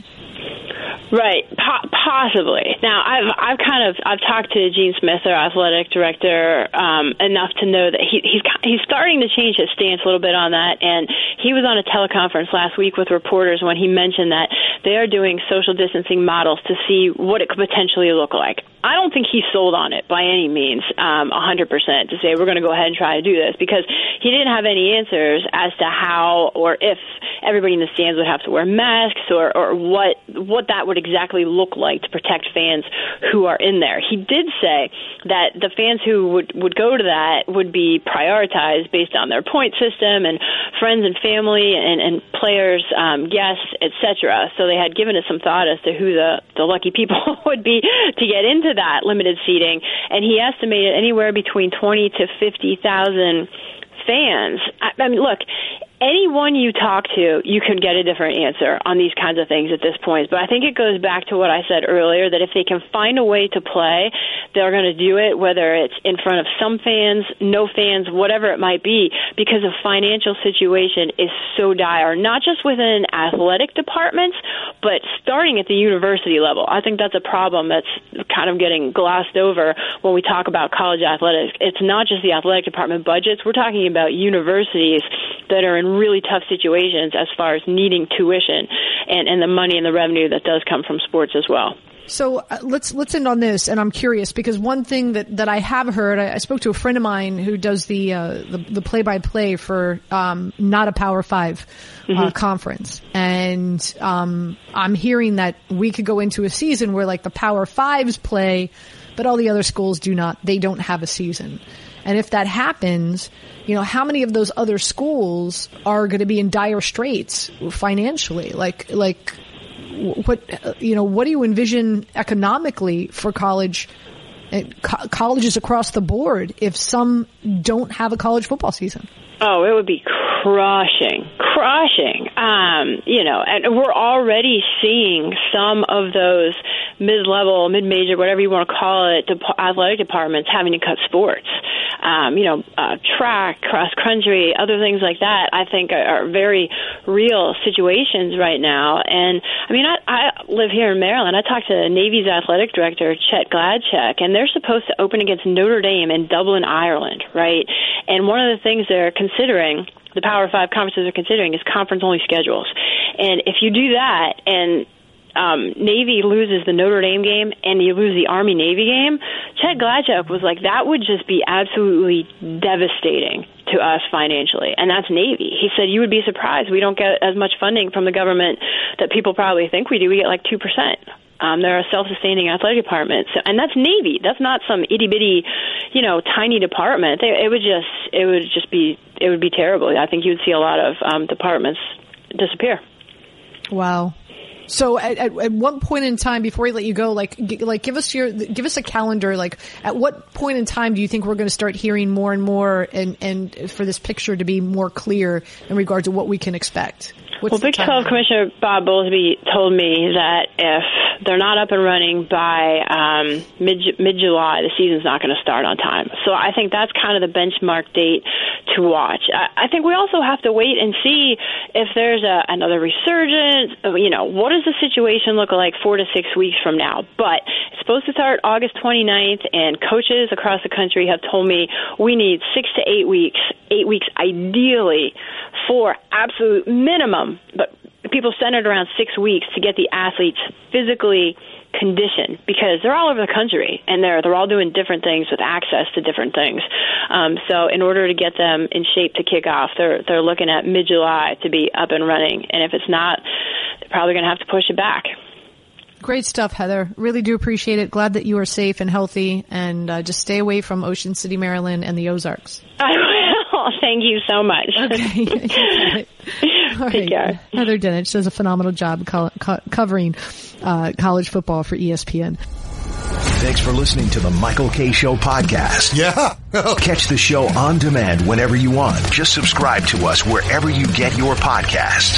Speaker 10: Right, po- possibly. Now, I've I've kind of I've talked to Gene Smith, our athletic director, um, enough to know that he, he's he's starting to change his stance a little bit on that. And he was on a teleconference last week with reporters when he mentioned that they are doing social distancing models to see what it could potentially look like. I don't think he's sold on it by any means, um, one hundred percent, to say we're going to go ahead and try to do this, because he didn't have any answers as to how or if everybody in the stands would have to wear masks or, or what what that would exactly look like to protect fans who are in there. He did say that the fans who would, would go to that would be prioritized based on their point system and friends and family and, and players, um, guests, et cetera. So they had given it some thought as to who the, the lucky people would be to get into that limited seating, and he estimated anywhere between twenty to fifty thousand fans. I, I mean, look, anyone you talk to, you could get a different answer on these kinds of things at this point. But I think it goes back to what I said earlier, that if they can find a way to play, they're going to do it, whether it's in front of some fans, no fans, whatever it might be, because the financial situation is so dire, not just within athletic departments, but starting at the university level. I think that's a problem that's kind of getting glossed over when we talk about college athletics. It's not just the athletic department budgets. We're talking about universities that are in really tough situations as far as needing tuition and, and the money and the revenue that does come from sports as well.
Speaker 6: So uh, let's let's end on this, and I'm curious because one thing that, that I have heard, I, I spoke to a friend of mine who does the uh, the, the play-by-play for um, not a Power Five uh, mm-hmm. conference, and um, I'm hearing that we could go into a season where like the Power Fives play, but all the other schools do not. They don't have a season. And if that happens, you know, how many of those other schools are going to be in dire straits financially? Like, like, what, you know, what do you envision economically for college at co- colleges across the board if some don't have a college football season?
Speaker 10: Oh, it would be crushing, crushing. Um, you know, and we're already seeing some of those mid-level, mid-major, whatever you want to call it, de- athletic departments having to cut sports. Um, you know, uh, track, cross-country, other things like that, I think are, are very real situations right now. And, I mean, I, I live here in Maryland. I talked to the Navy's athletic director, Chet Gladcheck, and they're supposed to open against Notre Dame in Dublin, Ireland, right? And one of the things they're considering, the Power Five conferences are considering, is conference-only schedules. And if you do that and Um, Navy loses the Notre Dame game and you lose the Army-Navy game, Chet Gladcheck was like, that would just be absolutely devastating to us financially, and that's Navy. He said, you would be surprised we don't get as much funding from the government that people probably think we do. We get like two percent. Um, they're a self-sustaining athletic department, so, and that's Navy. That's not some itty-bitty, you know, tiny department. They, it would just, it would just be, it would be terrible. I think you would see a lot of um, departments disappear.
Speaker 6: Wow. So at, at, at one point in time, before we let you go, like, g- like give us your, give us a calendar. Like, at what point in time do you think we're going to start hearing more and more, and, and for this picture to be more clear in regard to what we can expect? What's
Speaker 10: well, Big twelve Commissioner Bob Bowlesby told me that if they're not up and running by um, mid mid July, the season's not going to start on time. So I think that's kind of the benchmark date to watch. I, I think we also have to wait and see if there's a, another resurgence. You know, what does the situation look like four to six weeks from now? But it's supposed to start August twenty-ninth, and coaches across the country have told me we need six to eight weeks, eight weeks ideally for absolute minimum, but people centered around six weeks to get the athletes physically conditioned, because they're all over the country and they're they're all doing different things with access to different things. Um, so in order to get them in shape to kick off, they're they're looking at mid July to be up and running. And if it's not, they're probably going to have to push it back.
Speaker 6: Great stuff, Heather. Really do appreciate it. Glad that you are safe and healthy, and uh, just stay away from Ocean City, Maryland, and the Ozarks.
Speaker 10: I will. Thank you so much.
Speaker 6: Okay. All
Speaker 10: Take
Speaker 6: right.
Speaker 10: care.
Speaker 6: Heather Dinich does a phenomenal job co- co- covering uh, college football for E S P N.
Speaker 2: Thanks for listening to the Michael Kay Show podcast.
Speaker 12: Yeah.
Speaker 2: Catch the show on demand whenever you want. Just subscribe to us wherever you get your podcast.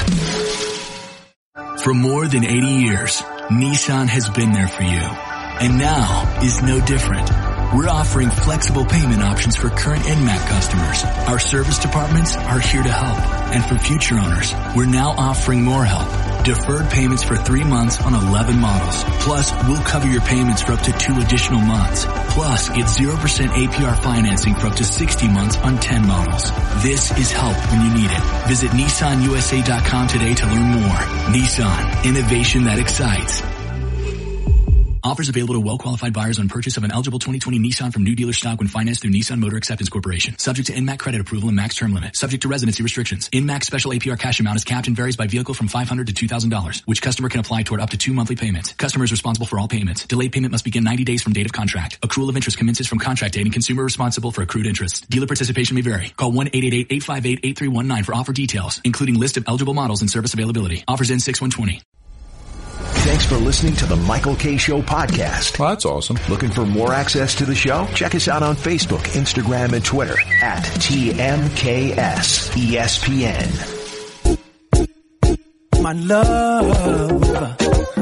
Speaker 13: For more than eighty years, Nissan has been there for you. And now is no different. We're offering flexible payment options for current N M A C customers. Our service departments are here to help. And for future owners, we're now offering more help. Deferred payments for three months on eleven models. Plus, we'll cover your payments for up to two additional months. Plus, get zero percent A P R financing for up to sixty months on ten models. This is help when you need it. Visit Nissan U S A dot com today to learn more. Nissan, innovation that excites. Offers available to well-qualified buyers on purchase of an eligible twenty twenty Nissan from new dealer stock when financed through Nissan Motor Acceptance Corporation. Subject to N M A C credit approval and max term limit. Subject to residency restrictions. N M A C special A P R cash amount is capped and varies by vehicle from five hundred dollars to two thousand dollars, which customer can apply toward up to two monthly payments. Customer is responsible for all payments. Delayed payment must begin ninety days from date of contract. Accrual of interest commences from contract date, and consumer responsible for accrued interest. Dealer participation may vary. Call one eight eight eight, eight five eight, eight three one nine for offer details, including list of eligible models and service availability. Offers end six one twenty.
Speaker 2: Thanks for listening to the Michael Kay Show podcast.
Speaker 12: Well, that's awesome.
Speaker 2: Looking for more access to the show? Check us out on Facebook, Instagram, and Twitter at T M K S E S P N.
Speaker 4: My love.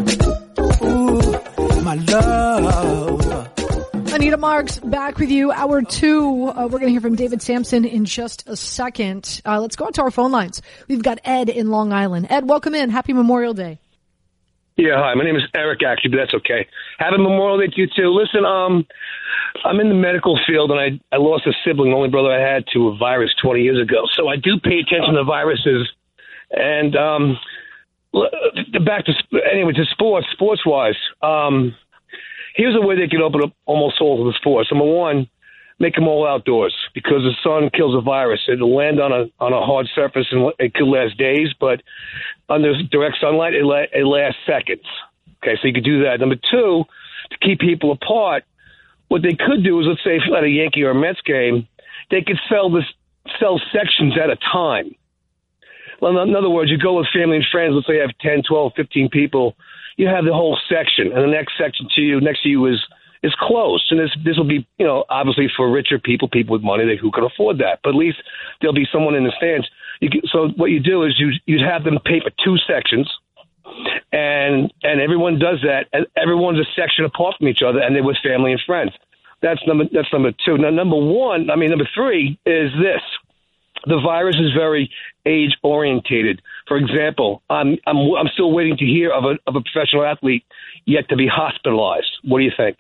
Speaker 4: Ooh, my love.
Speaker 6: Anita Marks back with you. Hour two. Uh, we're going to hear from David Sampson in just a second. Uh, let's go out to our phone lines. We've got Ed in Long Island. Ed, welcome in. Happy Memorial Day.
Speaker 14: Yeah, hi. My name is Eric, actually, but that's okay. Happy Memorial Day to you, too. Listen, um, I'm in the medical field, and I, I lost a sibling, the only brother I had, to a virus twenty years ago. So I do pay attention to viruses. And um, back to, anyway, to sports, sports-wise, um, here's a way they can open up almost all of the sports. Number one, make them all outdoors, because the sun kills a virus. It'll land on a on a hard surface, and it could last days, but under direct sunlight, it, la- it lasts seconds. Okay, so you could do that. Number two, to keep people apart, what they could do is, let's say if you had a Yankee or a Mets game, they could sell this sell sections at a time. Well, in other words, you go with family and friends, let's say you have ten, twelve, fifteen people, you have the whole section, and the next section to you, next to you is is close. And this this will be, you know, obviously for richer people, people with money that who can afford that. But at least there'll be someone in the stands. You can, so what you do is you you'd have them pay for two sections, and and everyone does that, and everyone's a section apart from each other, and they're with family and friends. That's number that's number two. Now, number one, I mean, number three is this. The virus is very age orientated. For example, I'm I'm I'm still waiting to hear of a of a professional athlete yet to be hospitalized. What do you think?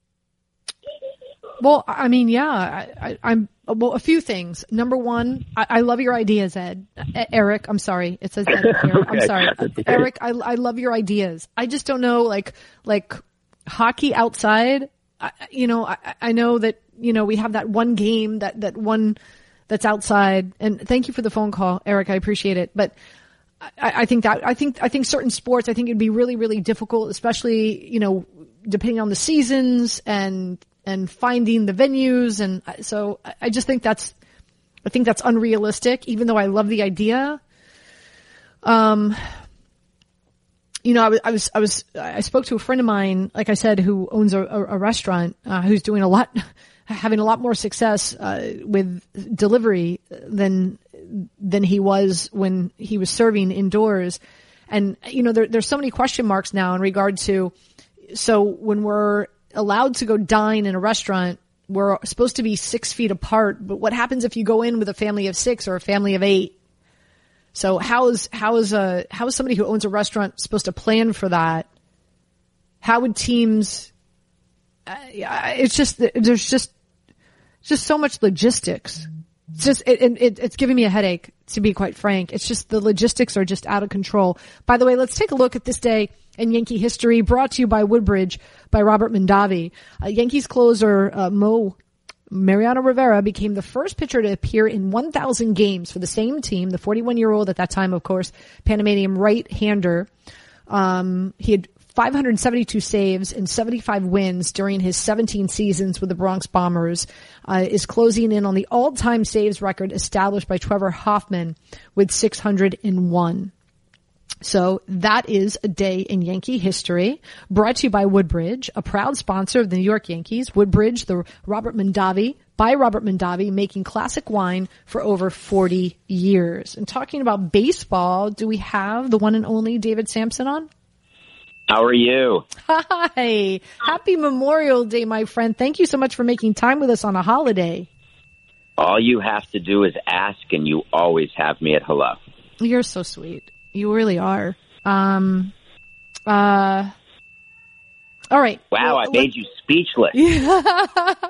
Speaker 6: Well, I mean, yeah, I, I, I'm well. A few things. Number one, I, I love your ideas, Ed. E- Eric, I'm sorry, it says Ed here.
Speaker 14: Okay.
Speaker 6: I'm sorry,
Speaker 14: Okay.
Speaker 6: Eric. I I love your ideas. I just don't know, like like hockey outside. I, you know, I, I know that you know we have that one game that that one that's outside. And thank you for the phone call, Eric. I appreciate it, but. I, I think that I think I think certain sports I think it'd be really really difficult, especially you know depending on the seasons and and finding the venues, and so I just think that's I think that's unrealistic. Even though I love the idea, um, you know I was I was I was I spoke to a friend of mine, like I said, who owns a, a, a restaurant, uh, who's doing a lot, having a lot more success uh, with delivery than. than he was when he was serving indoors. And, you know, there, there's so many question marks now in regard to, so when we're allowed to go dine in a restaurant, we're supposed to be six feet apart, but what happens if you go in with a family of six or a family of eight? So how is, how is a, how is somebody who owns a restaurant supposed to plan for that? How would teams, uh, it's just, there's just, just so much logistics. It's just, it, it, it's giving me a headache, to be quite frank. It's just the logistics are just out of control. By the way, let's take a look at this day in Yankee history, brought to you by Woodbridge by Robert Mondavi. Uh, Yankees closer, uh, Mo Mariano Rivera became the first pitcher to appear in one thousand games for the same team. The forty-one-year-old at that time, of course, Panamanian right-hander. Um, he had five hundred seventy-two saves and seventy-five wins during his seventeen seasons with the Bronx Bombers, uh, is closing in on the all-time saves record established by Trevor Hoffman with six hundred one. So that is a day in Yankee history, brought to you by Woodbridge, a proud sponsor of the New York Yankees. Woodbridge, the Robert Mondavi, by Robert Mondavi, making classic wine for over forty years. And talking about baseball, do we have the one and only David Sampson on?
Speaker 12: How are you?
Speaker 6: Hi. Happy Memorial Day, my friend. Thank you so much for making time with us on a holiday.
Speaker 12: All you have to do is ask, and you always have me at hello.
Speaker 6: You're so sweet. You really are. Um, uh, all right.
Speaker 12: Wow, well, I made you speechless.
Speaker 6: Yeah.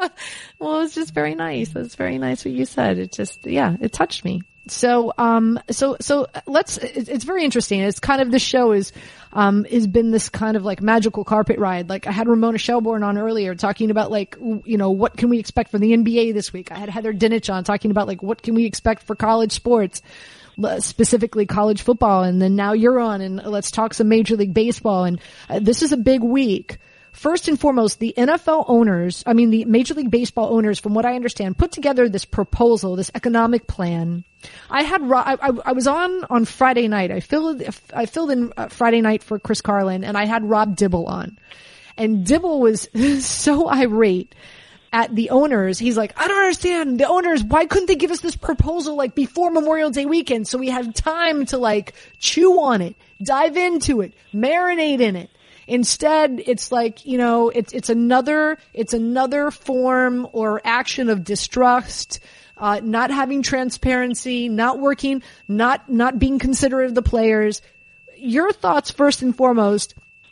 Speaker 6: Well, it's just very nice. That's very nice what you said. It just, yeah, it touched me. So, um, so, so let's, it's very interesting. It's kind of, this show is, um, has been this kind of like magical carpet ride. Like I had Ramona Shelbourne on earlier talking about like, you know, what can we expect for the N B A this week? I had Heather Dinich on talking about like, what can we expect for college sports, specifically college football. And then now you're on and let's talk some Major League Baseball. And uh, this is a big week. First and foremost, the N F L owners, I mean the Major League Baseball owners, from what I understand, put together this proposal, this economic plan. I had, I, I, I was on on Friday night. I filled, I filled in uh, Friday night for Chris Carlin, and I had Rob Dibble on, and Dibble was so irate at the owners. He's like, I don't understand the owners. Why couldn't they give us this proposal like before Memorial Day weekend so we had time to like chew on it, dive into it, marinate in it. Instead, it's like, you know, it's, it's another, it's another form or action of distrust, uh, not having transparency, not working, not, not being considerate of the players. Your thoughts first and foremost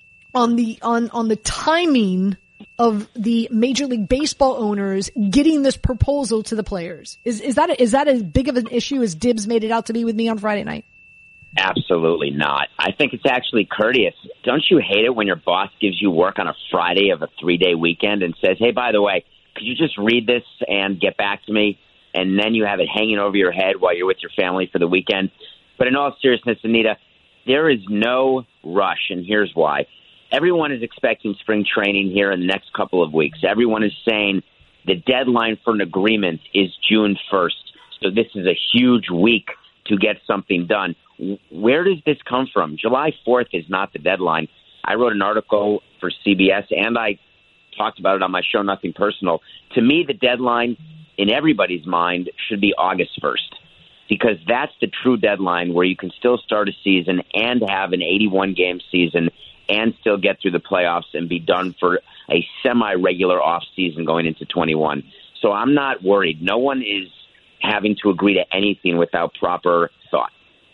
Speaker 6: on the, on, on the timing of the Major League Baseball owners getting this proposal to the players. Is, is that, a, is that as big of an issue as Dibs made it out to be with me on Friday night?
Speaker 12: Absolutely not. I think it's actually courteous. Don't you hate it when your boss gives you work on a Friday of a three-day weekend and says, hey, by the way, could you just read this and get back to me? And then you have it hanging over your head while you're with your family for the weekend. But in all seriousness, Anita, there is no rush, and here's why. Everyone is expecting spring training here in the next couple of weeks. Everyone is saying the deadline for an agreement is June first. So this is a huge week to get something done. Where does this come from? July fourth is not the deadline. I wrote an article for C B S, and I talked about it on my show, Nothing Personal. To me, the deadline in everybody's mind should be August first, because that's the true deadline where you can still start a season and have an eighty-one game season and still get through the playoffs and be done for a semi-regular off season going into twenty-one. So I'm not worried. No one is having to agree to anything without proper thought.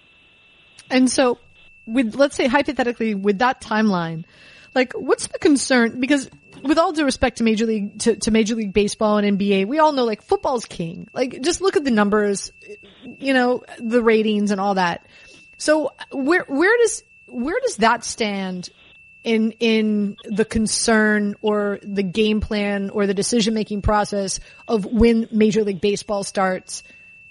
Speaker 6: And so, with let's say hypothetically, with that timeline, like, what's the concern? Because with all due respect to Major League to, to Major League Baseball and N B A, we all know like football's king. Like, just look at the numbers, you know, the ratings and all that. So where where does where does that stand in in the concern or the game plan or the decision making process of when Major League Baseball starts,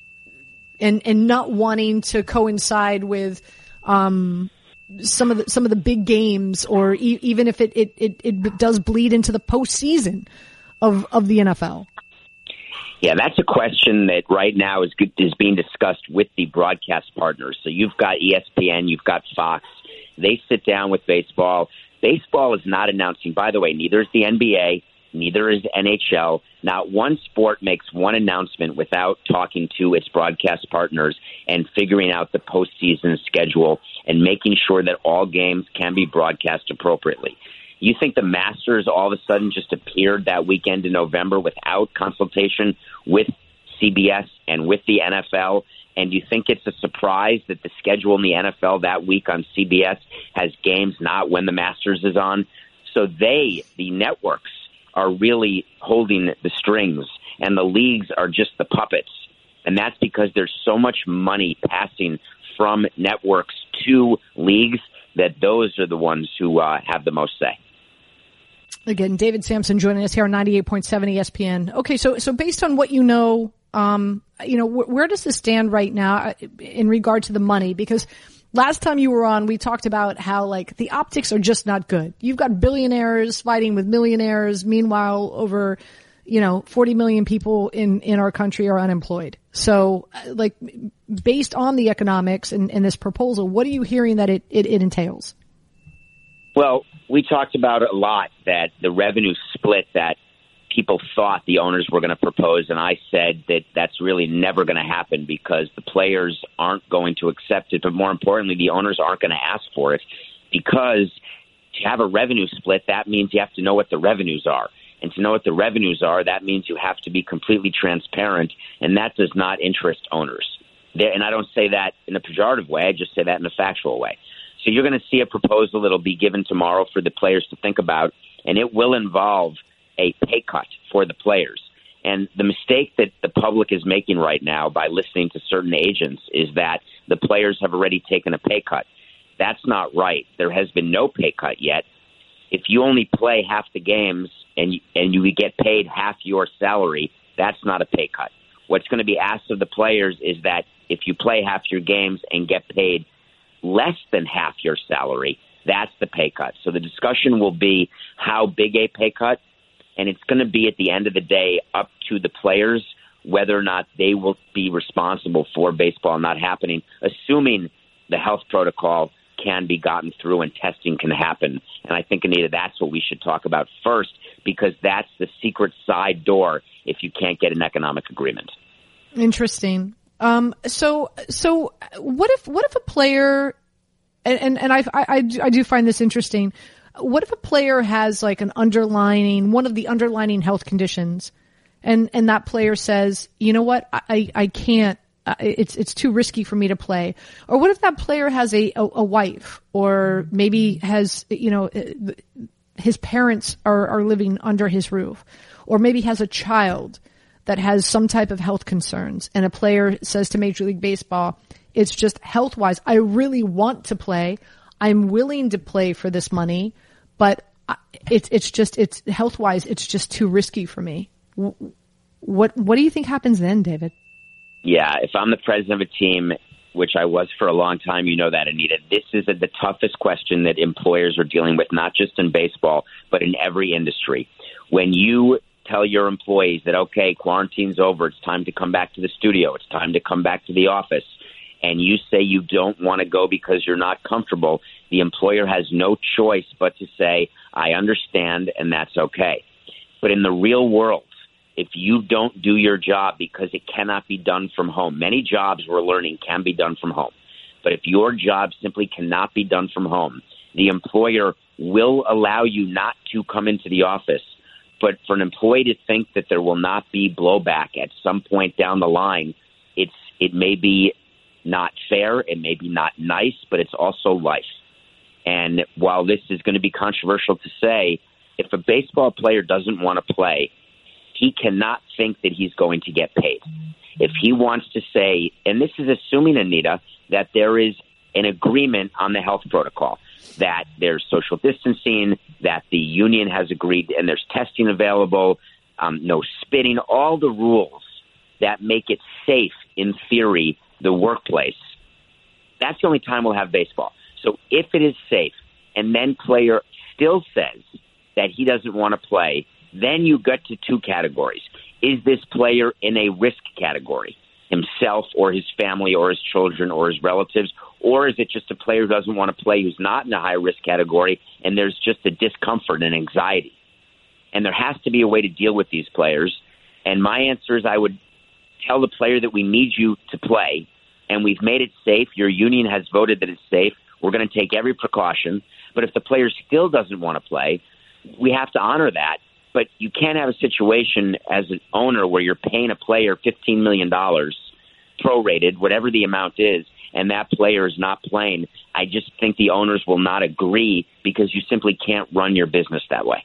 Speaker 6: and and not wanting to coincide with um some of the some of the big games, or e- even if it, it it it does bleed into the postseason of of the N F L?
Speaker 12: Yeah, that's a question that right now is is being discussed with the broadcast partners. So you've got E S P N, you've got Fox. They sit down with baseball. Baseball is not announcing, by the way, neither is the N B A, neither is N H L. Not one sport makes one announcement without talking to its broadcast partners and figuring out the postseason schedule and making sure that all games can be broadcast appropriately. You think the Masters all of a sudden just appeared that weekend in November without consultation with C B S and with the N F L? And you think it's a surprise that the schedule in the N F L that week on C B S has games not when the Masters is on? So they, the networks, are really holding the strings, and the leagues are just the puppets. And that's because there's so much money passing from networks to leagues that those are the ones who uh, have the most say.
Speaker 6: Again, David Sampson joining us here on ninety-eight point seven E S P N. Okay, so so based on what you know, um, you know, wh- where does this stand right now in regard to the money? Because last time you were on, we talked about how, like, the optics are just not good. You've got billionaires fighting with millionaires. Meanwhile, over, you know, forty million people in, in our country are unemployed. So, like, based on the economics and, and this proposal, what are you hearing that it, it, it entails?
Speaker 12: Well, we talked about a lot that the revenue split that people thought the owners were going to propose, and I said that that's really never going to happen because the players aren't going to accept it, but more importantly, the owners aren't going to ask for it, because to have a revenue split, that means you have to know what the revenues are. And to know what the revenues are, that means you have to be completely transparent, and that does not interest owners. And I don't say that in a pejorative way, I just say that in a factual way. So you're going to see a proposal that will be given tomorrow for the players to think about, and it will involve a pay cut for the players. And the mistake that the public is making right now by listening to certain agents is that the players have already taken a pay cut. That's not right. There has been no pay cut yet. If you only play half the games and you, and you get paid half your salary, that's not a pay cut. What's going to be asked of the players is that if you play half your games and get paid less than half your salary, that's the pay cut. So the discussion will be how big a pay cut, and it's going to be at the end of the day up to the players whether or not they will be responsible for baseball not happening, assuming the health protocol can be gotten through and testing can happen. And I think, Anita, that's what we should talk about first, because that's the secret side door if you can't get an economic agreement.
Speaker 6: Interesting. Um, so, so what if, what if a player, and, and, and I, I, I do, I do find this interesting. What if a player has like an underlining, one of the underlining health conditions, and, and that player says, you know what, I, I can't, uh, it's, it's too risky for me to play. Or what if that player has a, a, a wife, or maybe has, you know, his parents are, are living under his roof, or maybe has a child that has some type of health concerns, and a player says to Major League Baseball, it's just health-wise, I really want to play. I'm willing to play for this money, but it's it's just it's health-wise, it's just too risky for me. What what do you think happens then, David?
Speaker 12: Yeah, if I'm the president of a team, which I was for a long time, you know that, Anita, this is a, the toughest question that employers are dealing with, not just in baseball, but in every industry. When you tell your employees that, okay, quarantine's over, it's time to come back to the studio, it's time to come back to the office, and you say you don't want to go because you're not comfortable, the employer has no choice but to say, I understand, and that's okay. But in the real world, if you don't do your job because it cannot be done from home, many jobs we're learning can be done from home. But if your job simply cannot be done from home, the employer will allow you not to come into the office. But for an employee to think that there will not be blowback at some point down the line, it's it may be not fair, it may be not nice, but it's also life. And while this is going to be controversial to say, if a baseball player doesn't want to play, he cannot think that he's going to get paid. If he wants to say, and this is assuming, Anita, that there is an agreement on the health protocol, that there's social distancing, that the union has agreed, and there's testing available, um, no spitting, all the rules that make it safe, in theory, the workplace. That's the only time we'll have baseball. So if it is safe, and then player still says that he doesn't want to play, then you get to two categories. Is this player in a risk category, himself or his family or his children or his relatives, or is it just a player who doesn't want to play who's not in a high-risk category and there's just a discomfort and anxiety? And there has to be a way to deal with these players. And my answer is I would tell the player that we need you to play, and we've made it safe. Your union has voted that it's safe. We're going to take every precaution. But if the player still doesn't want to play, we have to honor that. But you can't have a situation as an owner where you're paying a player fifteen million dollars, prorated, whatever the amount is, and that player is not playing. I just think the owners will not agree because you simply can't run your business that way.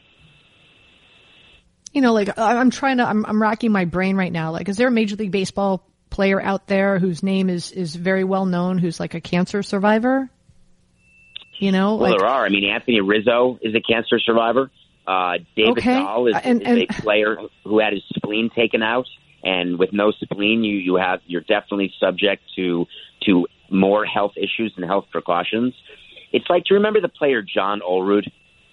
Speaker 6: You know, like, I'm trying to, I'm, I'm racking my brain right now. Like, is there a Major League Baseball player out there whose name is, is very well known, who's like a cancer survivor? You know?
Speaker 12: Well,
Speaker 6: like,
Speaker 12: there are. I mean, Anthony Rizzo is a cancer survivor. Uh, David
Speaker 6: okay.
Speaker 12: Dahl is,
Speaker 6: and,
Speaker 12: is
Speaker 6: and,
Speaker 12: a player who had his spleen taken out. And with no spleen, you, you have, you're definitely subject to, to more health issues and health precautions. It's like, do you remember the player John Olerud?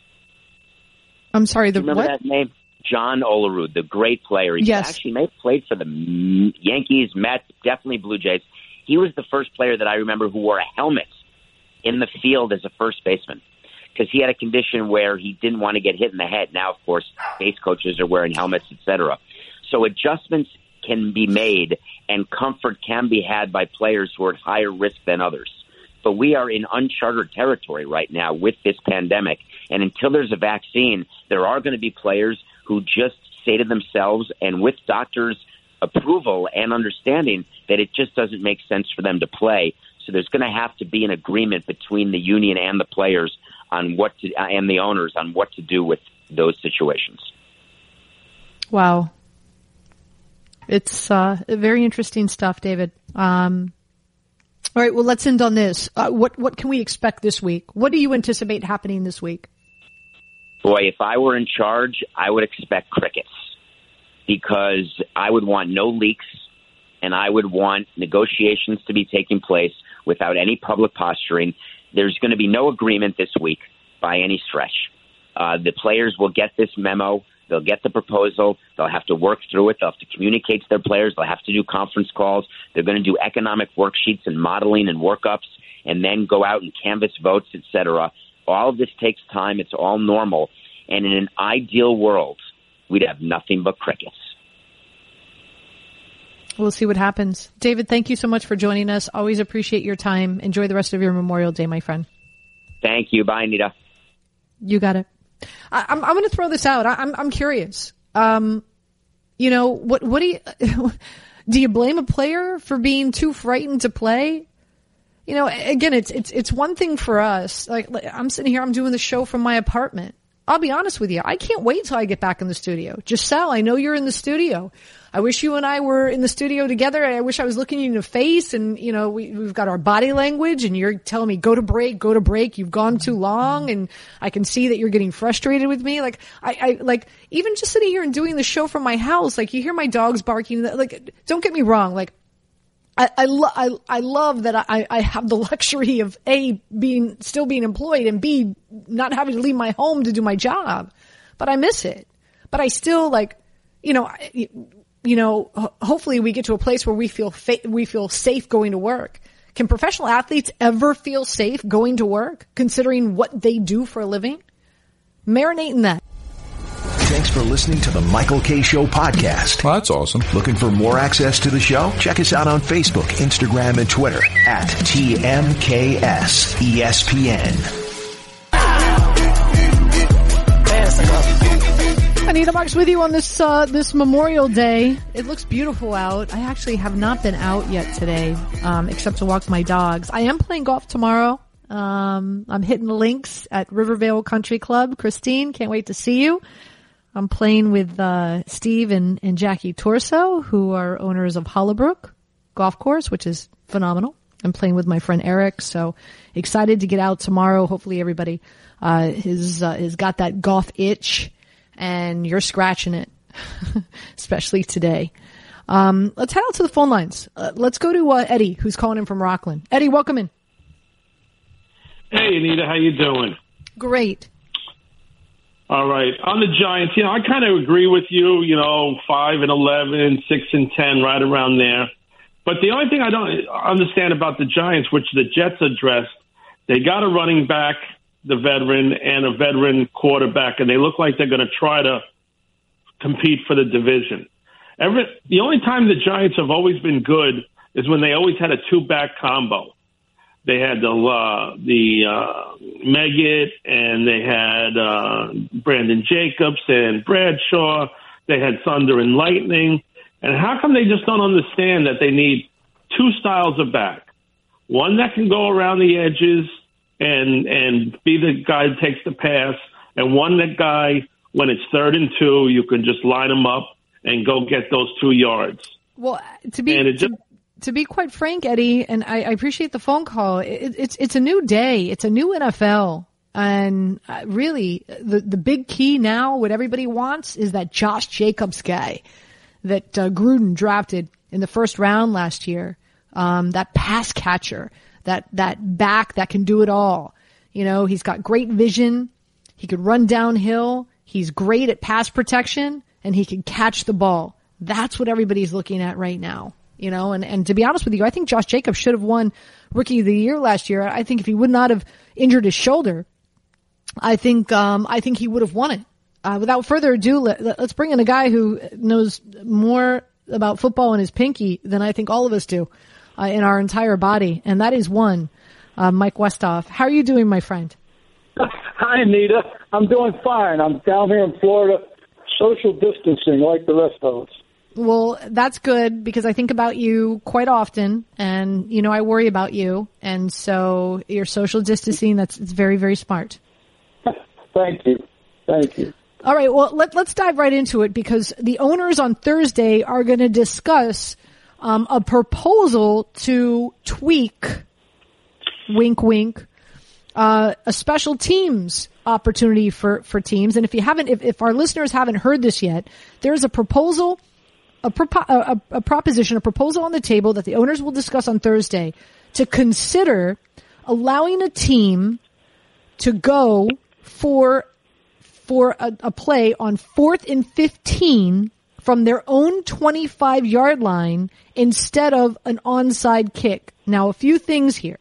Speaker 6: I'm sorry, the
Speaker 12: do you remember
Speaker 6: what?
Speaker 12: that name? John Olerud, the great player. He
Speaker 6: yes.
Speaker 12: actually may have played for the Yankees, Mets, definitely Blue Jays. He was the first player that I remember who wore a helmet in the field as a first baseman because he had a condition where he didn't want to get hit in the head. Now, of course, base coaches are wearing helmets, et cetera. So adjustments can be made and comfort can be had by players who are at higher risk than others. But we are in uncharted territory right now with this pandemic. And until there's a vaccine, there are going to be players who just say to themselves, and with doctors' approval and understanding, that it just doesn't make sense for them to play. So there's going to have to be an agreement between the union and the players on what to, and the owners on what to do with those situations.
Speaker 6: Wow. It's uh, very interesting stuff, David. Um, all right, well, let's end on this. Uh, what what can we expect this week? What do you anticipate happening this week?
Speaker 12: Boy, if I were in charge, I would expect crickets because I would want no leaks and I would want negotiations to be taking place without any public posturing. There's going to be no agreement this week by any stretch. Uh, the players will get this memo. They'll get the proposal. They'll have to work through it. They'll have to communicate to their players. They'll have to do conference calls. They're going to do economic worksheets and modeling and workups and then go out and canvass votes, et cetera. All of this takes time. It's all normal. And in an ideal world, we'd have nothing but crickets.
Speaker 6: We'll see what happens. David, thank you so much for joining us. Always appreciate your time. Enjoy the rest of your Memorial Day, my friend.
Speaker 12: Thank you. Bye, Anita. You
Speaker 6: got it. I, I'm, I'm going to throw this out. I, I'm, I'm curious. Um, you know, what, what do you, do you blame a player for being too frightened to play? You know, again, it's, it's, it's one thing for us. Like, I'm sitting here, I'm doing the show from my apartment. I'll be honest with you. I can't wait till I get back in the studio. Giselle, I know you're in the studio. I wish you and I were in the studio together. I wish I was looking you in the face and, you know, we, we've got our body language and you're telling me, go to break, go to break. You've gone too long. And I can see that you're getting frustrated with me. Like, I, I, like, even just sitting here and doing the show from my house, like you hear my dogs barking. Like, don't get me wrong. Like, I, I, lo- I, I love that I, I have the luxury of A, being, still being employed and B, not having to leave my home to do my job. But I miss it. But I still like, you know, I, you know, ho- hopefully we get to a place where we feel fa- we feel safe going to work. Can professional athletes ever feel safe going to work, considering what they do for a living? Marinate in that.
Speaker 2: Thanks for listening to the Michael K. Show podcast.
Speaker 15: Well, that's awesome.
Speaker 2: Looking for more access to the show? Check us out on Facebook, Instagram, and Twitter at T M K S E S P N.
Speaker 6: Anita Marks with you on this uh, this Memorial Day. It looks beautiful out. I actually have not been out yet today, um, except to walk my dogs. I am playing golf tomorrow. Um, I'm hitting the links at Rivervale Country Club. Christine, can't wait to see you. I'm playing with uh, Steve and, and Jackie Torso, who are owners of Hollowbrook Golf Course, which is phenomenal. I'm playing with my friend Eric, so excited to get out tomorrow. Hopefully everybody uh, has, uh, has got that golf itch. And you're scratching it, especially today. Um, let's head out to the phone lines. Uh, let's go to uh, Eddie, who's calling in from Rockland. Eddie, welcome in.
Speaker 16: Hey, Anita, how you doing?
Speaker 6: Great.
Speaker 16: All right. On the Giants, you know, I kind of agree with you, you know, five and eleven, six and ten, right around there. But the only thing I don't understand about the Giants, which the Jets addressed, they got a running back, the veteran, and a veteran quarterback, and they look like they're going to try to compete for the division. Every, the only time the Giants have always been good is when they always had a two-back combo. They had the uh, the uh, Meggett, and they had uh, Brandon Jacobs and Bradshaw. They had Thunder and Lightning. And how come they just don't understand that they need two styles of back? One that can go around the edges and and be the guy that takes the pass, and one that guy, when it's third and two, you can just line them up and go get those two yards.
Speaker 6: Well, to be just, to, to be quite frank, Eddie, and I, I appreciate the phone call, it, it's it's a new day. It's a new N F L. And uh, really, the, the big key now, what everybody wants, is that Josh Jacobs guy that uh, Gruden drafted in the first round last year, um, that pass catcher. That, that back that can do it all. You know, he's got great vision. He could run downhill. He's great at pass protection, and he can catch the ball. That's what everybody's looking at right now. You know, and, and to be honest with you, I think Josh Jacobs should have won Rookie of the Year last year. I think if he would not have injured his shoulder, I think, um, I think he would have won it. Uh, without further ado, let, let's bring in a guy who knows more about football in his pinky than I think all of us do. Uh, in our entire body, and that is one, uh, Mike Westhoff. How are you doing, my friend?
Speaker 17: Hi, Anita. I'm doing fine. I'm down here in Florida, social distancing like the rest of us.
Speaker 6: Well, that's good, because I think about you quite often, and, you know, I worry about you, and so your social distancing, that's it's very, very smart.
Speaker 17: Thank you. Thank you.
Speaker 6: All right, well, let, let's dive right into it, because the owners on Thursday are going to discuss Um, a proposal to tweak, wink, wink, uh, a special teams opportunity for, for teams. And if you haven't, if, if our listeners haven't heard this yet, there's a proposal, a, propo- a, a proposition, a proposal on the table that the owners will discuss on Thursday to consider allowing a team to go for, for a, a play on fourth and fifteen from their own twenty-five yard line instead of an onside kick. Now, a few things here.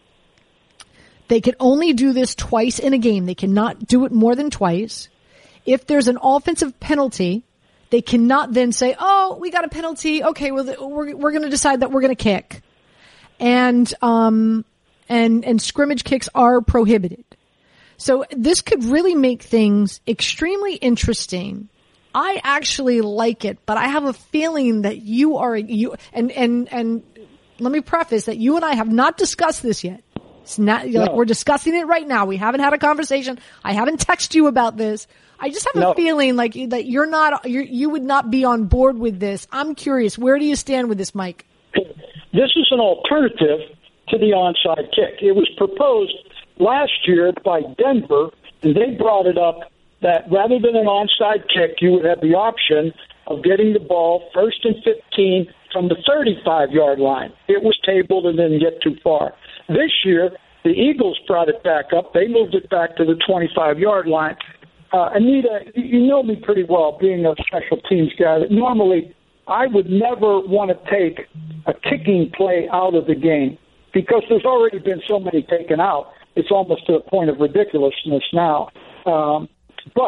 Speaker 6: They can only do this twice in a game. They cannot do it more than twice. If there's an offensive penalty, they cannot then say, oh, we got a penalty. Okay, well, we're, we're going to decide that we're going to kick. And, um, and, and scrimmage kicks are prohibited. So this could really make things extremely interesting. I actually like it, but I have a feeling that you are, you, and, and, and let me preface that you and I have not discussed this yet. It's not, no. like, we're discussing it right now. We haven't had a conversation. I haven't texted you about this. I just have no. a feeling like that you're not, you're, you would not be on board with this. I'm curious. Where do you stand with this, Mike?
Speaker 17: This is an alternative to the onside kick. It was proposed last year by Denver, and they brought it up that rather than an onside kick, you would have the option of getting the ball first and fifteen from the thirty-five yard line. It was tabled and didn't get too far. This year, the Eagles brought it back up. They moved it back to the twenty-five yard line. Uh, Anita, you know me pretty well, being a special teams guy, that normally I would never want to take a kicking play out of the game because there's already been so many taken out. It's almost to the point of ridiculousness now. Um, But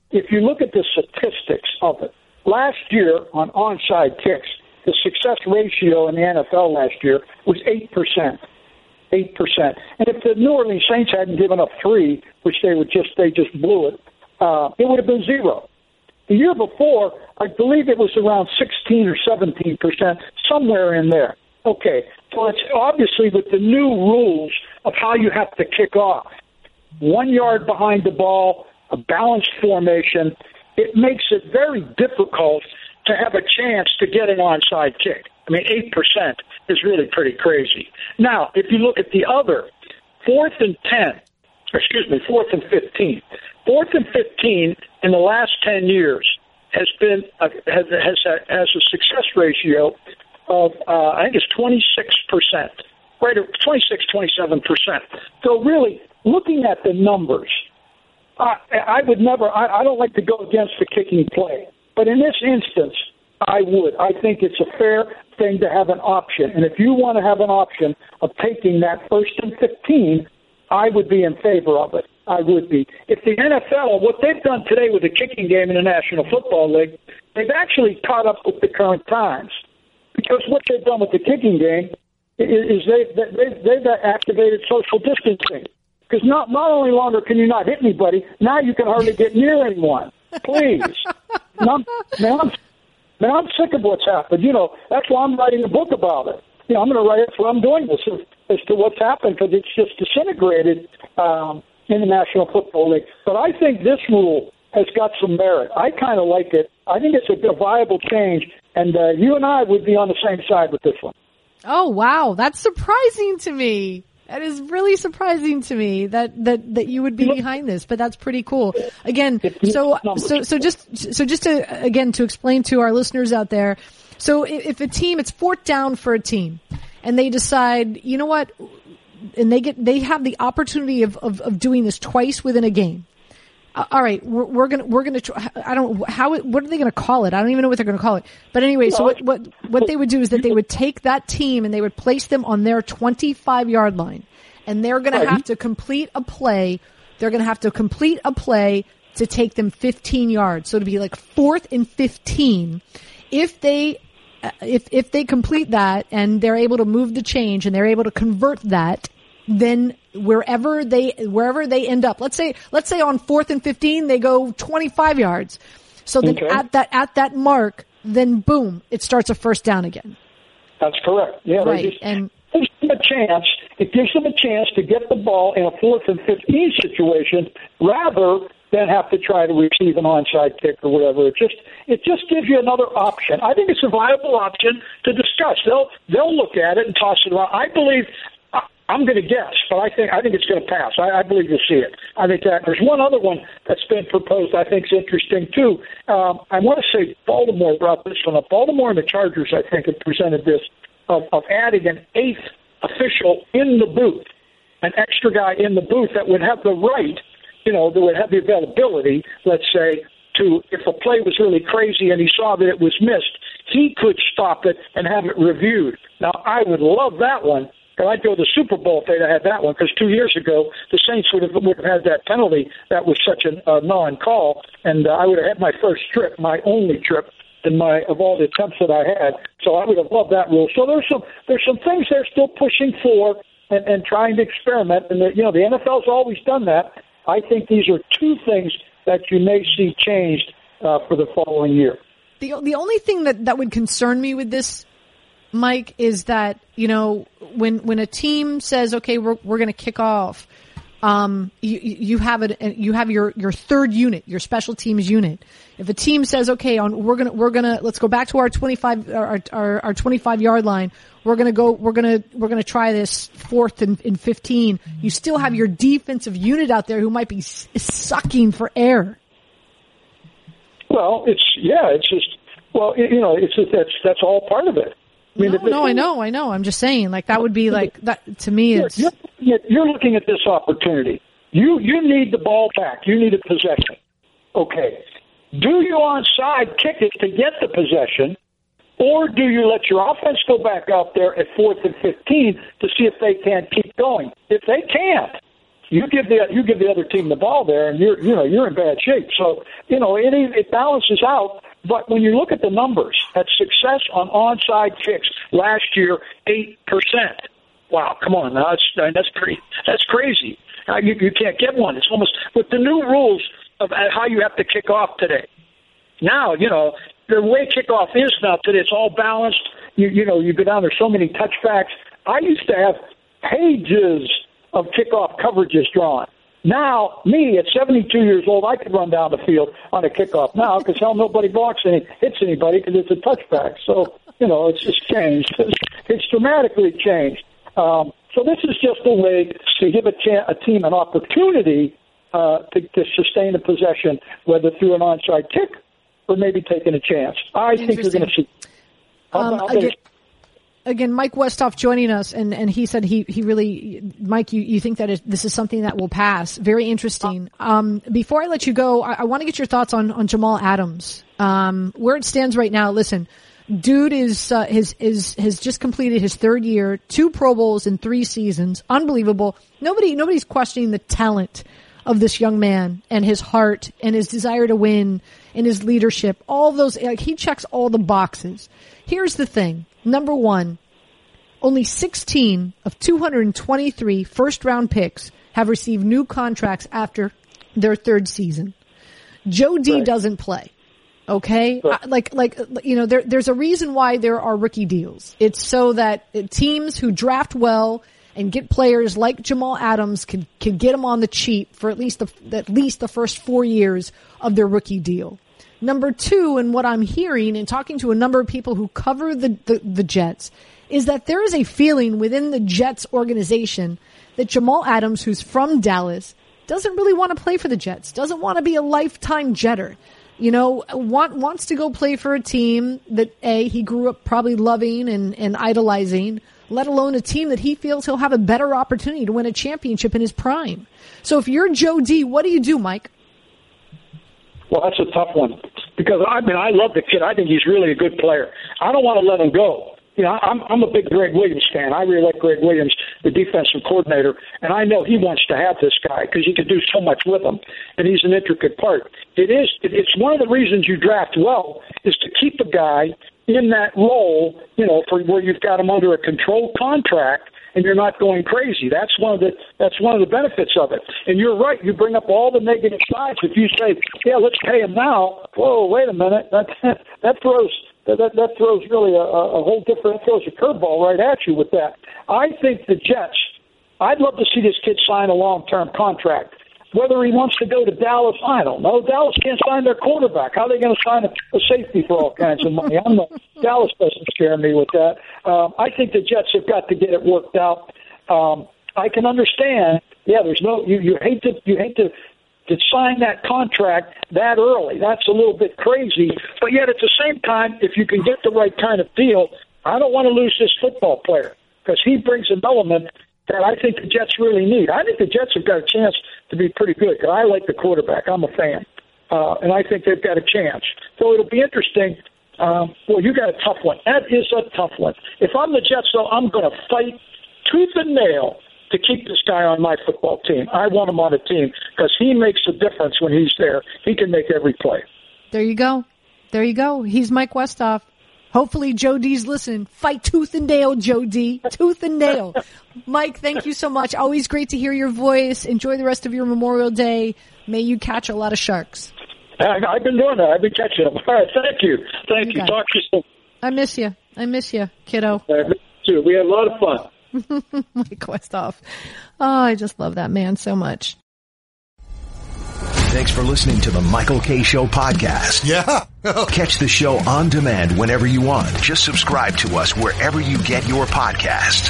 Speaker 17: if you look at the statistics of it, last year on onside kicks, the success ratio in the N F L last year was eight percent. eight percent. And if the New Orleans Saints hadn't given up three, which they would just they just blew it, uh, it would have been zero. The year before, I believe it was around sixteen or seventeen percent, somewhere in there. Okay, so it's obviously with the new rules of how you have to kick off, one yard behind the ball, a balanced formation, it makes it very difficult to have a chance to get an onside kick. I mean, eight percent is really pretty crazy. Now, if you look at the other, fourth and ten, or excuse me, fourth and fifteen. Fourth and fifteen in the last ten years has been a, has has a, has a success ratio of uh, I think it's twenty-six percent, right? twenty-six, twenty-seven percent. So really, looking at the numbers, I, I would never. I, I don't like to go against the kicking play, but in this instance, I would. I think it's a fair thing to have an option, and if you want to have an option of taking that first and fifteen, I would be in favor of it. I would be. If the N F L, what they've done today with the kicking game in the National Football League, they've actually caught up with the current times. Because what they've done with the kicking game is they've, they've, they've activated social distancing. Because not, not only longer can you not hit anybody, now you can hardly get near anyone. Please. now, now, I'm, now I'm sick of what's happened. You know, that's why I'm writing a book about it. You know, I'm going to write it, that's why I'm doing this, as, as to what's happened, because it's just disintegrated um, in the National Football League. But I think this rule has got some merit. I kind of like it. I think it's a, a viable change, and uh, you and I would be on the same side with this one.
Speaker 6: Oh, wow. That's surprising to me. That is really surprising to me that, that, that you would be behind this, but that's pretty cool. Again, so, so, so just, so just to, again, to explain to our listeners out there, so if a team, it's fourth down for a team, and they decide, you know what, and they get, they have the opportunity of, of, of doing this twice within a game. Uh, all right, we're, we're gonna, we're gonna try, I don't, how, what are they gonna call it? I don't even know what they're gonna call it. But anyway, so what, what, what they would do is that they would take that team and they would place them on their twenty-five yard line, and they're gonna have to complete a play. They're gonna have to complete a play to take them fifteen yards. So to be like fourth and fifteen. If they, if, if they complete that and they're able to move the change and they're able to convert that, then wherever they, wherever they end up, let's say, let's say on fourth and fifteen, they go twenty-five yards. So then okay. at that, at that mark, then boom, it starts a first down again.
Speaker 17: That's correct. Yeah.
Speaker 6: Right.
Speaker 17: Just,
Speaker 6: and
Speaker 17: it gives them a chance, it gives them a chance to get the ball in a fourth and fifteen situation rather than have to try to receive an onside kick or whatever. It just, it just gives you another option. I think it's a viable option to discuss. They'll, they'll look at it and toss it around. I believe, I'm going to guess, but I think I think it's going to pass. I, I believe you'll see it. I think that there's one other one that's been proposed. I think is interesting too. Um, I want to say Baltimore brought this one up. Baltimore and the Chargers, I think, have presented this of, of adding an eighth official in the booth, an extra guy in the booth that would have the right, you know, that would have the availability, let's say, to if a play was really crazy and he saw that it was missed, he could stop it and have it reviewed. Now, I would love that one. And I'd go to the Super Bowl if they'd had that one, because two years ago the Saints would have would have had that penalty that was such a uh, non-call, and uh, I would have had my first trip, my only trip in my of all the attempts that I had. So I would have loved that rule. So there's some there's some things they're still pushing for and, and trying to experiment, and the, you know the N F L's always done that. I think these are two things that you may see changed uh, for the following year.
Speaker 6: The the only thing that, that would concern me with this, Mike, is that, you know, when, when a team says, okay, we're, we're going to kick off, um, you, you have it, you have your, your third unit, your special teams unit. If a team says, okay, on, we're going to, we're going to, let's go back to our twenty-five, our, our, our twenty-five yard line. We're going to go, we're going to, we're going to try this fourth and, and fifteen. You still have your defensive unit out there who might be s- sucking for air.
Speaker 17: Well, it's, yeah, it's just, well, you know, it's just, that's, that's all part of it.
Speaker 6: I mean, no, no, I know, I know. I'm just saying, like, that would be like, that, to me, it's...
Speaker 17: You're, you're, you're looking at this opportunity. You you need the ball back. You need a possession. Okay. Do you onside kick it to get the possession, or do you let your offense go back out there at fourth and fifteen to see if they can keep going? If they can't, you give the you give the other team the ball there, and you're you know you're in bad shape. So you know it it balances out. But when you look at the numbers, at success on onside kicks last year, eight percent. Wow, come on, now that's that's pretty that's crazy. Uh, you you can't get one. It's almost with the new rules of how you have to kick off today. Now you know the way kickoff is now today. It's all balanced. You you know you go down. There's so many touchbacks. I used to have pages of kickoff coverages drawn. Now, me at seventy-two years old, I could run down the field on a kickoff now because hell, nobody blocks any, hits anybody because it's a touchback. So, you know, it's just changed. It's, it's dramatically changed. Um, so this is just a way to give a, cha- a team an opportunity uh, to, to sustain a possession, whether through an onside kick or maybe taking a chance. I think you're going to see.
Speaker 6: Um,
Speaker 17: I'll, I'll
Speaker 6: again, again, Mike Westhoff joining us, and, and he said he, he really, Mike, you, you think that it, this is something that will pass. Very interesting. Um, before I let you go, I, I want to get your thoughts on, on Jamal Adams. Um, where it stands right now, listen, dude is, uh, his, is, has just completed his third year, two Pro Bowls in three seasons. Unbelievable. Nobody, nobody's questioning the talent of this young man and his heart and his desire to win and his leadership. All those, like, he checks all the boxes. Here's the thing. Number one, only sixteen of two hundred twenty-three first-round picks have received new contracts after their third season. Joe D right. doesn't play. Okay? Right. I, like, like, you know, there, there's a reason why there are rookie deals. It's so that teams who draft well and get players like Jamal Adams can, can get them on the cheap for at least the, at least the first four years of their rookie deal. Number two, and what I'm hearing and talking to a number of people who cover the, the, the Jets, is that there is a feeling within the Jets organization that Jamal Adams, who's from Dallas, doesn't really want to play for the Jets, doesn't want to be a lifetime Jetter. You know, want, wants to go play for a team that, A, he grew up probably loving and, and idolizing, let alone a team that he feels he'll have a better opportunity to win a championship in his prime. So if you're Joe D, what do you do, Mike?
Speaker 17: Well, that's a tough one because, I mean, I love the kid. I think he's really a good player. I don't want to let him go. You know, I'm, I'm a big Greg Williams fan. I really like Greg Williams, the defensive coordinator, and I know he wants to have this guy because he can do so much with him, and he's an intricate part. It is. It's one of the reasons you draft well is to keep a guy in that role, you know, for where you've got him under a controlled contract and you're not going crazy. That's one of the that's one of the benefits of it. And you're right. You bring up all the negative sides. If you say, "Yeah, let's pay him now," whoa, wait a minute, that that throws that that throws really a, a whole different that throws a curveball right at you with that. I think the Jets. I'd love to see this kid sign a long-term contract. Whether he wants to go to Dallas, I don't know. Dallas can't sign their quarterback. How are they going to sign a, a safety for all kinds of money? I don't know. Dallas doesn't scare me with that. Um, I think the Jets have got to get it worked out. Um, I can understand. Yeah, there's no. You, you hate to. You hate to. To sign that contract that early. That's a little bit crazy. But yet, at the same time, if you can get the right kind of deal, I don't want to lose this football player because he brings an element that I think the Jets really need. I think the Jets have got a chance to be pretty good because I like the quarterback. I'm a fan. Uh, and I think they've got a chance. So it'll be interesting. Um, well, you got a tough one. That is a tough one. If I'm the Jets, though, I'm going to fight tooth and nail to keep this guy on my football team. I want him on a team because he makes a difference when he's there. He can make every play.
Speaker 6: There you go. There you go. He's Mike Westhoff. Hopefully Joe D's listening. Fight tooth and nail, Joe D. Tooth and nail. Mike, thank you so much. Always great to hear your voice. Enjoy the rest of your Memorial Day. May you catch a lot of sharks.
Speaker 17: I've been doing that. I've been catching them. All right, thank you. Thank you. you. Talk to you soon.
Speaker 6: I miss you. I miss you, kiddo.
Speaker 17: I miss you too. We had a lot of fun.
Speaker 6: Mike Westhoff. Oh, I just love that man so much.
Speaker 2: Thanks for listening to the Michael Kay Show podcast.
Speaker 15: Yeah.
Speaker 2: Catch the show on demand whenever you want. Just subscribe to us wherever you get your podcast.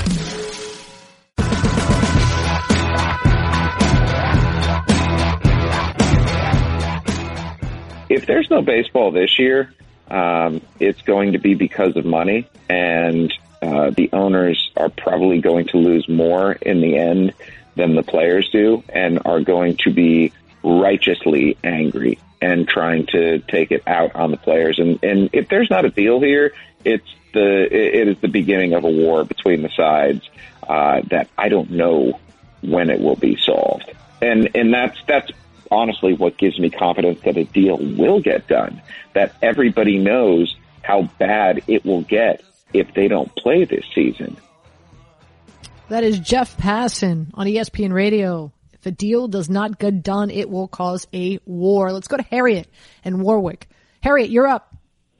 Speaker 18: If there's no baseball this year, um, it's going to be because of money, and uh, the owners are probably going to lose more in the end than the players do, and are going to be righteously angry and trying to take it out on the players. And, and if there's not a deal here, it's the it is the beginning of a war between the sides uh, that I don't know when it will be solved. And and that's that's honestly what gives me confidence that a deal will get done, that everybody knows how bad it will get if they don't play this season.
Speaker 6: That is Jeff Passan on E S P N Radio. If a deal does not get done, it will cause a war. Let's go to Harriet and Warwick. Harriet, you're up.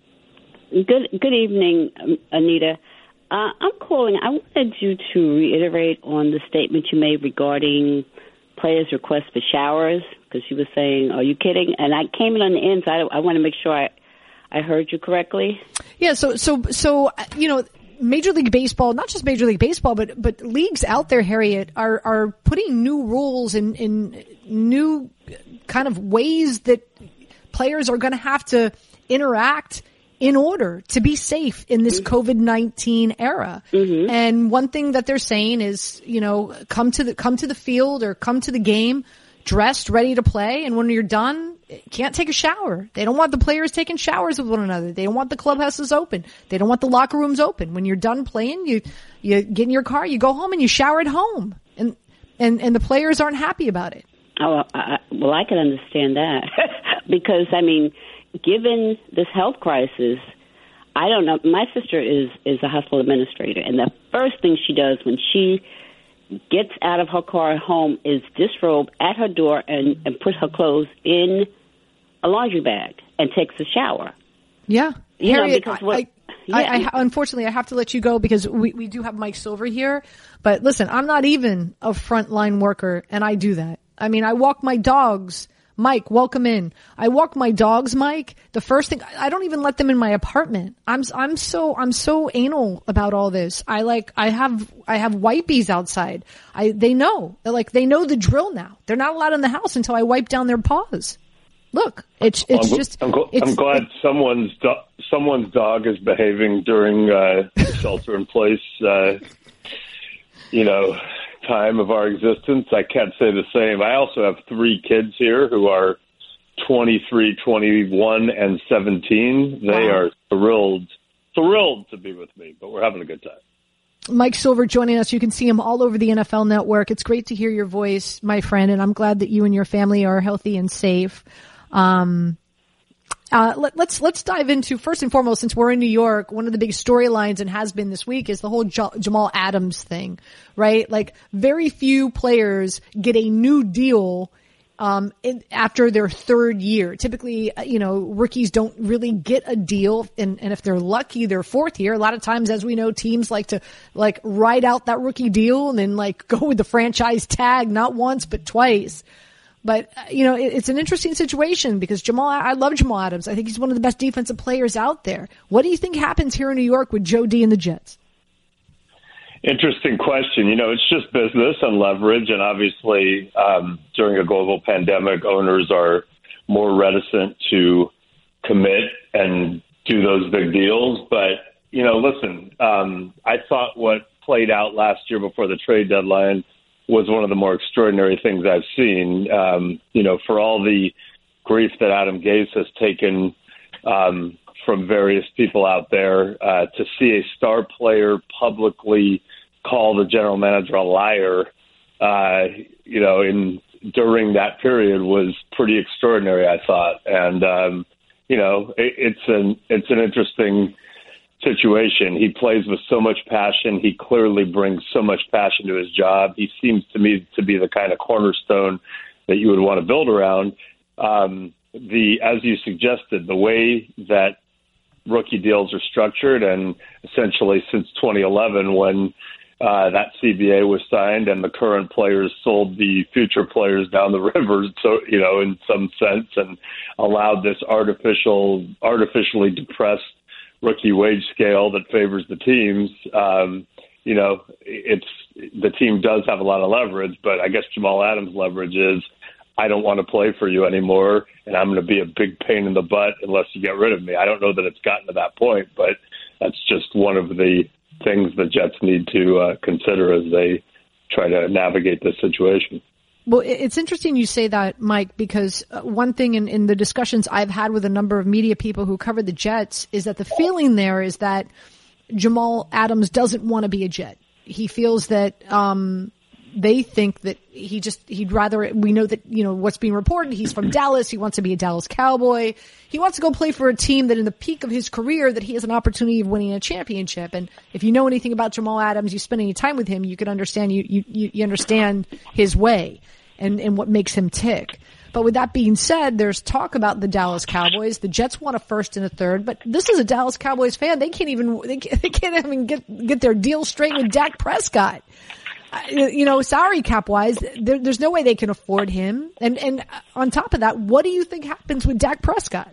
Speaker 15: Good good evening, Anita. Uh, I'm calling. I wanted you to reiterate on the statement you made regarding players' requests for showers, because you were saying, are you kidding? And I came in on the inside. I, I want to make sure I, I heard you correctly.
Speaker 6: Yeah, so, so, so, you know, Major League Baseball, not just Major League Baseball, but, but leagues out there, Harriet, are, are putting new rules and, in new kind of ways that players are going to have to interact in order to be safe in this COVID nineteen era. Mm-hmm. And one thing that they're saying is, you know, come to the, come to the field or come to the game dressed, ready to play. And when you're done, can't take a shower. They don't want the players taking showers with one another. They don't want the clubhouses open. They don't want the locker rooms open. When you're done playing, you, you get in your car, you go home and you shower at home. And, and, and the players aren't happy about it.
Speaker 15: Oh, I, well, I can understand that because, I mean, given this health crisis, I don't know. My sister is, is a hospital administrator, and the first thing she does when she gets out of her car at home is disrobe at her door and, and put her clothes in a laundry bag and takes a shower.
Speaker 6: Yeah.
Speaker 15: You
Speaker 6: Harriet,
Speaker 15: know, because what,
Speaker 6: I, I, I, I, unfortunately, I have to let you go because we, we do have Mike Silver here. But listen, I'm not even a frontline worker, and I do that. I mean, I walk my dogs. Mike, welcome in. I walk my dogs, Mike. The first thing, I don't even let them in my apartment. I'm, I'm so, I'm so anal about all this. I like, I have, I have wipies outside. I, they know, They're like, they know the drill now. They're not allowed in the house until I wipe down their paws. Look, it's, it's
Speaker 19: I'm,
Speaker 6: just,
Speaker 19: I'm,
Speaker 6: it's,
Speaker 19: I'm glad it, someone's, do, someone's dog is behaving during, uh, shelter in place, uh, you know, time of our existence. I can't say the same. I also have three kids here who are twenty-three, twenty-one, and seventeen. They wow. are thrilled, thrilled to be with me, but we're having a good time.
Speaker 6: Mike Silver joining us. You can see him all over the N F L Network. It's great to hear your voice, my friend, and I'm glad that you and your family are healthy and safe. Um, Uh, let, let's, let's dive into, first and foremost, since we're in New York, one of the big storylines and has been this week is the whole J- Jamal Adams thing, right? Like, very few players get a new deal, um, in, after their third year. Typically, you know, rookies don't really get a deal, and, and if they're lucky, their fourth year. A lot of times, as we know, teams like to, like, ride out that rookie deal and then, like, go with the franchise tag, not once, but twice. But, you know, it's an interesting situation because Jamal, I love Jamal Adams. I think he's one of the best defensive players out there. What do you think happens here in New York with Joe D and the Jets?
Speaker 19: Interesting question. You know, it's just business and leverage. And obviously, um, during a global pandemic, owners are more reticent to commit and do those big deals. But, you know, listen, um, I thought what played out last year before the trade deadline was one of the more extraordinary things I've seen. Um, you know, for all the grief that Adam Gase has taken um, from various people out there, uh, to see a star player publicly call the general manager a liar, uh, you know, in during that period was pretty extraordinary, I thought. And, um, you know, it, it's an it's an interesting situation. He plays with so much passion. He clearly brings so much passion to his job. He seems to me to be the kind of cornerstone that you would want to build around. Um, the, as you suggested, the way that rookie deals are structured, and essentially since twenty eleven when uh, that C B A was signed and the current players sold the future players down the river, so, you know, in some sense, and allowed this artificial, artificially depressed rookie wage scale that favors the teams. Um, you know, it's the team does have a lot of leverage, but I guess Jamal Adams' leverage is I don't want to play for you anymore, and I'm going to be a big pain in the butt unless you get rid of me. I don't know that it's gotten to that point, but that's just one of the things the Jets need to uh, consider as they try to navigate this situation.
Speaker 6: Well, it's interesting you say that, Mike, because one thing in, in the discussions I've had with a number of media people who cover the Jets is that the feeling there is that Jamal Adams doesn't want to be a Jet. He feels that um they think that he just, he'd rather, we know that, you know, what's being reported, he's from Dallas, he wants to be a Dallas Cowboy, he wants to go play for a team that in the peak of his career that he has an opportunity of winning a championship. And if you know anything about Jamal Adams, you spend any time with him, you can understand, you, you, you understand his way and, and what makes him tick. But with that being said, there's talk about the Dallas Cowboys. The Jets want a first and a third, but this is a Dallas Cowboys fan. They can't even, they can't, they can't even get, get their deal straight with Dak Prescott. You know, salary cap wise, there, there's no way they can afford him. And, and on top of that, what do you think happens with Dak Prescott?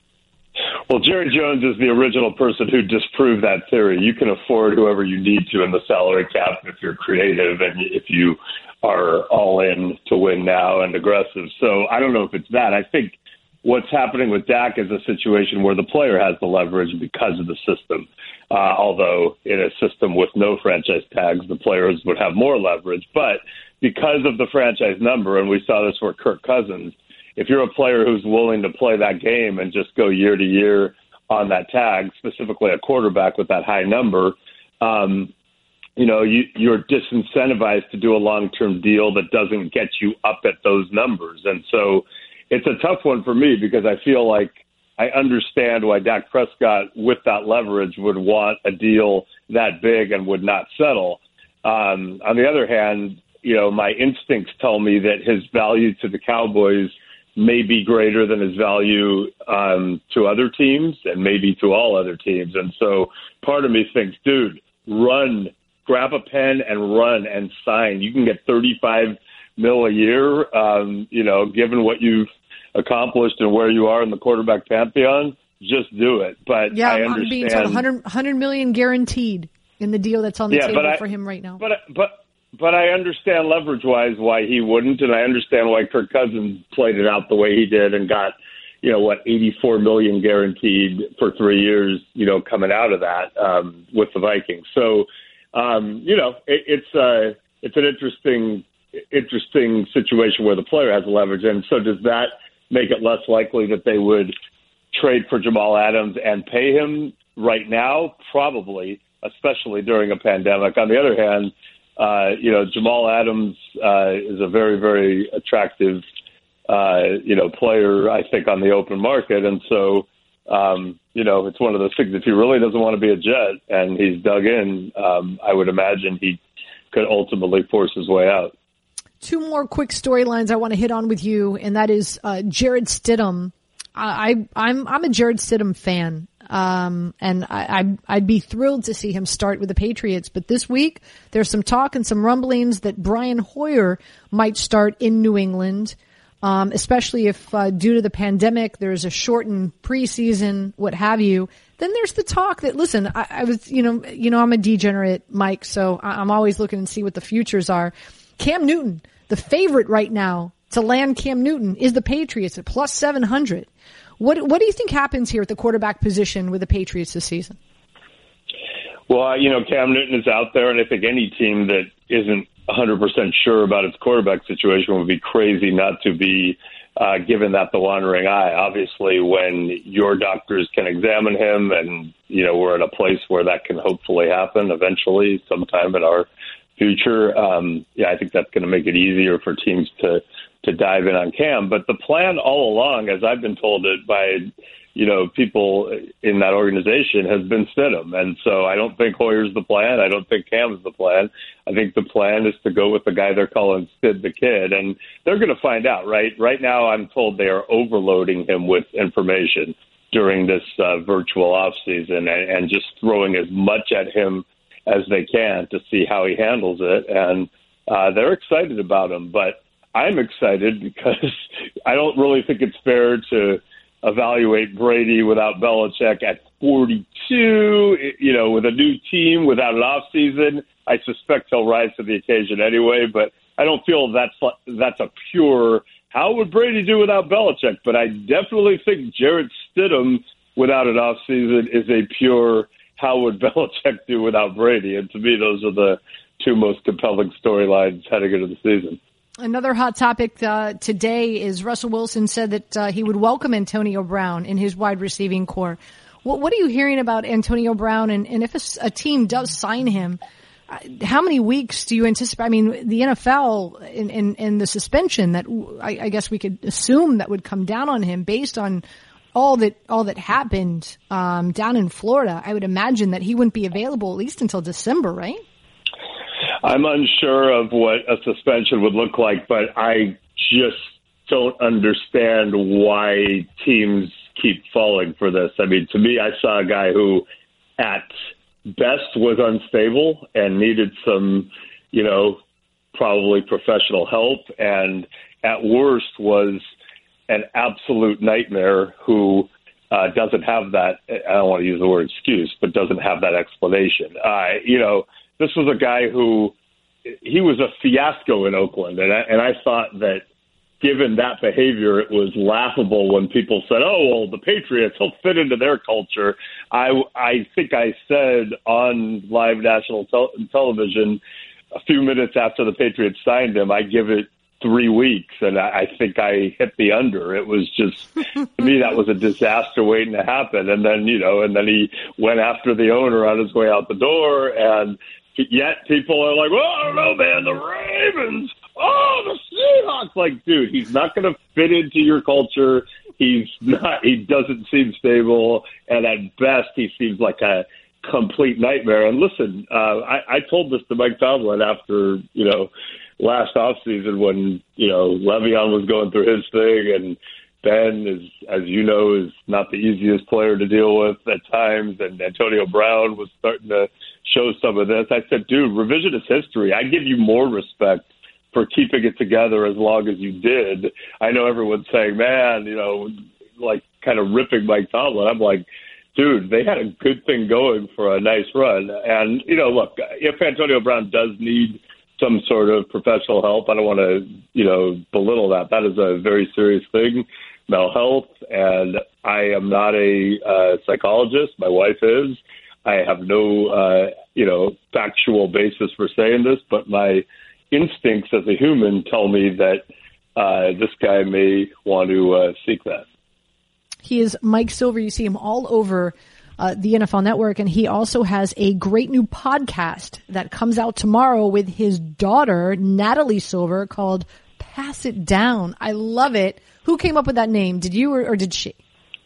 Speaker 19: Well, Jerry Jones is the original person who disproved that theory. You can afford whoever you need to in the salary cap if you're creative and if you are all in to win now and aggressive. So I don't know if it's that. I think what's happening with Dak is a situation where the player has the leverage because of the system. Uh, although in a system with no franchise tags, the players would have more leverage. But because of the franchise number, and we saw this for Kirk Cousins, if you're a player who's willing to play that game and just go year to year on that tag, specifically a quarterback with that high number, um, you know, you, you're disincentivized to do a long-term deal that doesn't get you up at those numbers. And so it's a tough one for me because I feel like I understand why Dak Prescott, with that leverage, would want a deal that big and would not settle. Um, on the other hand, you know, my instincts tell me that his value to the Cowboys may be greater than his value um, to other teams and maybe to all other teams. And so part of me thinks, dude, run, grab a pen and run and sign. You can get thirty-five mil a year, um, you know, given what you've accomplished and where you are in the quarterback pantheon, just do it. But
Speaker 6: yeah,
Speaker 19: I understand.
Speaker 6: I'm being told one hundred, one hundred million guaranteed in the deal that's on the
Speaker 19: yeah,
Speaker 6: table
Speaker 19: I,
Speaker 6: for him right now.
Speaker 19: But but but I understand leverage-wise why he wouldn't, and I understand why Kirk Cousins played it out the way he did and got, you know, what, eighty-four million guaranteed for three years, you know, coming out of that um, with the Vikings. So, um, you know, it, it's uh, it's an interesting interesting situation where the player has leverage, and so does that make it less likely that they would trade for Jamal Adams and pay him right now? Probably, especially during a pandemic. On the other hand, uh, you know, Jamal Adams uh, is a very, very attractive, uh, you know, player, I think, on the open market. And so, um, you know, it's one of those things, if he really doesn't want to be a Jet and he's dug in, um, I would imagine he could ultimately force his way out.
Speaker 6: Two more quick storylines I want to hit on with you, and that is uh, Jarrett Stidham. I, I, I'm I'm a Jarrett Stidham fan, um, and I, I, I'd be thrilled to see him start with the Patriots. But this week, there's some talk and some rumblings that Brian Hoyer might start in New England, um, especially if uh, due to the pandemic, there's a shortened preseason, what have you. Then there's the talk that, listen, I, I was, you know, you know, I'm a degenerate, Mike, so I'm always looking to see what the futures are. Cam Newton. The favorite right now to land Cam Newton is the Patriots at plus seven hundred. What what do you think happens here at the quarterback position with the Patriots this season?
Speaker 19: Well, you know, Cam Newton is out there, and I think any team that isn't one hundred percent sure about its quarterback situation would be crazy not to be uh, given that the wandering eye. Obviously, when your doctors can examine him and, you know, we're in a place where that can hopefully happen eventually sometime in our future, um, yeah, I think that's going to make it easier for teams to to dive in on Cam. But the plan all along, as I've been told it by, you know, people in that organization, has been Stidham. And so I don't think Hoyer's the plan. I don't think Cam's the plan. I think the plan is to go with the guy they're calling Sid the Kid. And they're going to find out, right? Right now, I'm told they are overloading him with information during this uh, virtual offseason and, and just throwing as much at him as they can to see how he handles it. And uh, they're excited about him. But I'm excited because I don't really think it's fair to evaluate Brady without Belichick at forty-two, you know, with a new team, without an offseason. I suspect he'll rise to the occasion anyway, but I don't feel that's that's a pure, how would Brady do without Belichick? But I definitely think Jarrett Stidham without an offseason is a pure, how would Belichick do without Brady? And to me, those are the two most compelling storylines heading into the season.
Speaker 6: Another hot topic uh, today is Russell Wilson said that uh, he would welcome Antonio Brown in his wide receiving core. What, what are you hearing about Antonio Brown? And, and if a, a team does sign him, how many weeks do you anticipate? I mean, the N F L in, in, in the suspension that I, I guess we could assume that would come down on him based on all that all that happened um, down in Florida. I would imagine that he wouldn't be available at least until December, right?
Speaker 19: I'm unsure of what a suspension would look like, but I just don't understand why teams keep falling for this. I mean, to me, I saw a guy who at best was unstable and needed some, you know, probably professional help, and at worst was an absolute nightmare who uh, doesn't have that, I don't want to use the word excuse, but doesn't have that explanation. Uh, you know, this was a guy who, he was a fiasco in Oakland, and I, and I thought that given that behavior, it was laughable when people said, oh, well, the Patriots, he'll fit into their culture. I, I think I said on live national tel- television a few minutes after the Patriots signed him, I give it three weeks, and I, I think I hit the under. It was just, to me, that was a disaster waiting to happen. And then, you know, and then he went after the owner on his way out the door, and yet people are like, well, I don't know, man, the Ravens, oh, the Seahawks. Like, dude, he's not going to fit into your culture. He's not, he doesn't seem stable, and at best, he seems like a complete nightmare. And listen, uh, I, I told this to Mike Tomlin after, you know, last offseason when, you know, Le'Veon was going through his thing, and Ben, is, as you know, is not the easiest player to deal with at times, and Antonio Brown was starting to show some of this. I said, dude, revisionist history. I give you more respect for keeping it together as long as you did. I know everyone's saying, man, you know, like kind of ripping Mike Tomlin. I'm like, dude, they had a good thing going for a nice run. And, you know, look, if Antonio Brown does need some sort of professional help, I don't want to, you know, belittle that. That is a very serious thing, mental health. And I am not a uh, psychologist. My wife is. I have no, uh, you know, factual basis for saying this, but my instincts as a human tell me that uh, this guy may want to uh, seek that.
Speaker 6: He is Mike Silver. You see him all over uh, the N F L Network, and he also has a great new podcast that comes out tomorrow with his daughter, Natalie Silver, called Pass It Down. I love it. Who came up with that name? Did you or, or did she?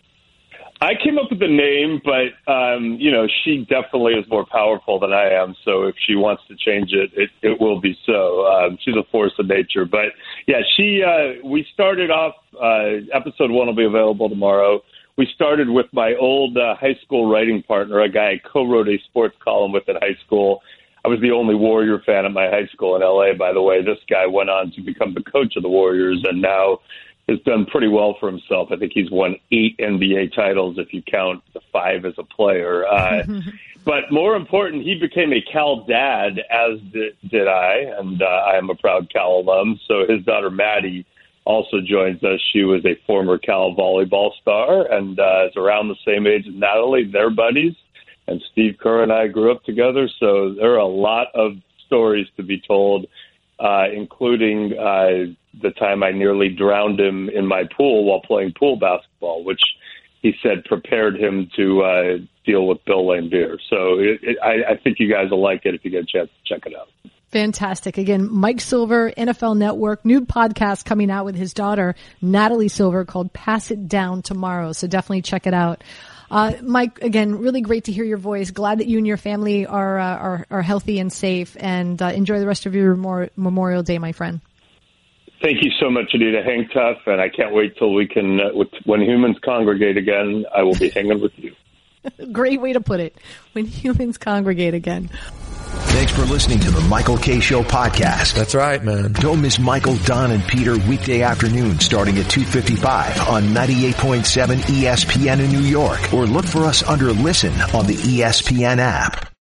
Speaker 19: I came up with the name, but, um, you know, she definitely is more powerful than I am. So if she wants to change it, it, it will be so. Um, she's a force of nature. But, yeah, she. Uh, we started off, uh, episode one will be available tomorrow. We started with my old uh, high school writing partner, a guy I co-wrote a sports column with in high school. I was the only Warrior fan at my high school in L A, by the way. This guy went on to become the coach of the Warriors, and now has done pretty well for himself. I think he's won eight N B A titles if you count the five as a player. Uh, but more important, he became a Cal dad, as did, did I, and uh, I am a proud Cal alum. So his daughter Maddie also joins us. She was a former Cal volleyball star and uh, is around the same age as Natalie. They're buddies, and Steve Kerr and I grew up together. So there are a lot of stories to be told, uh, including uh, the time I nearly drowned him in my pool while playing pool basketball, which he said prepared him to uh, deal with Bill Laimbeer. So it, it, I, I think you guys will like it if you get a chance to check it out.
Speaker 6: Fantastic. Again, Mike Silver, N F L Network, new podcast coming out with his daughter, Natalie Silver, called Pass It Down tomorrow. So definitely check it out. Uh, Mike, again, really great to hear your voice. Glad that you and your family are, uh, are, are healthy and safe, and uh, enjoy the rest of your Memorial, Memorial Day, my friend.
Speaker 19: Thank you so much, Anita. Hang tough, and I can't wait till we can, uh, with, when humans congregate again, I will be hanging with you.
Speaker 6: Great way to put it. When humans congregate again.
Speaker 2: Thanks for listening to the Michael K. Show podcast.
Speaker 20: That's right, man.
Speaker 2: Don't miss Michael, Don, and Peter weekday afternoon starting at two fifty-five on ninety-eight point seven E S P N in New York, or look for us under Listen on the E S P N app.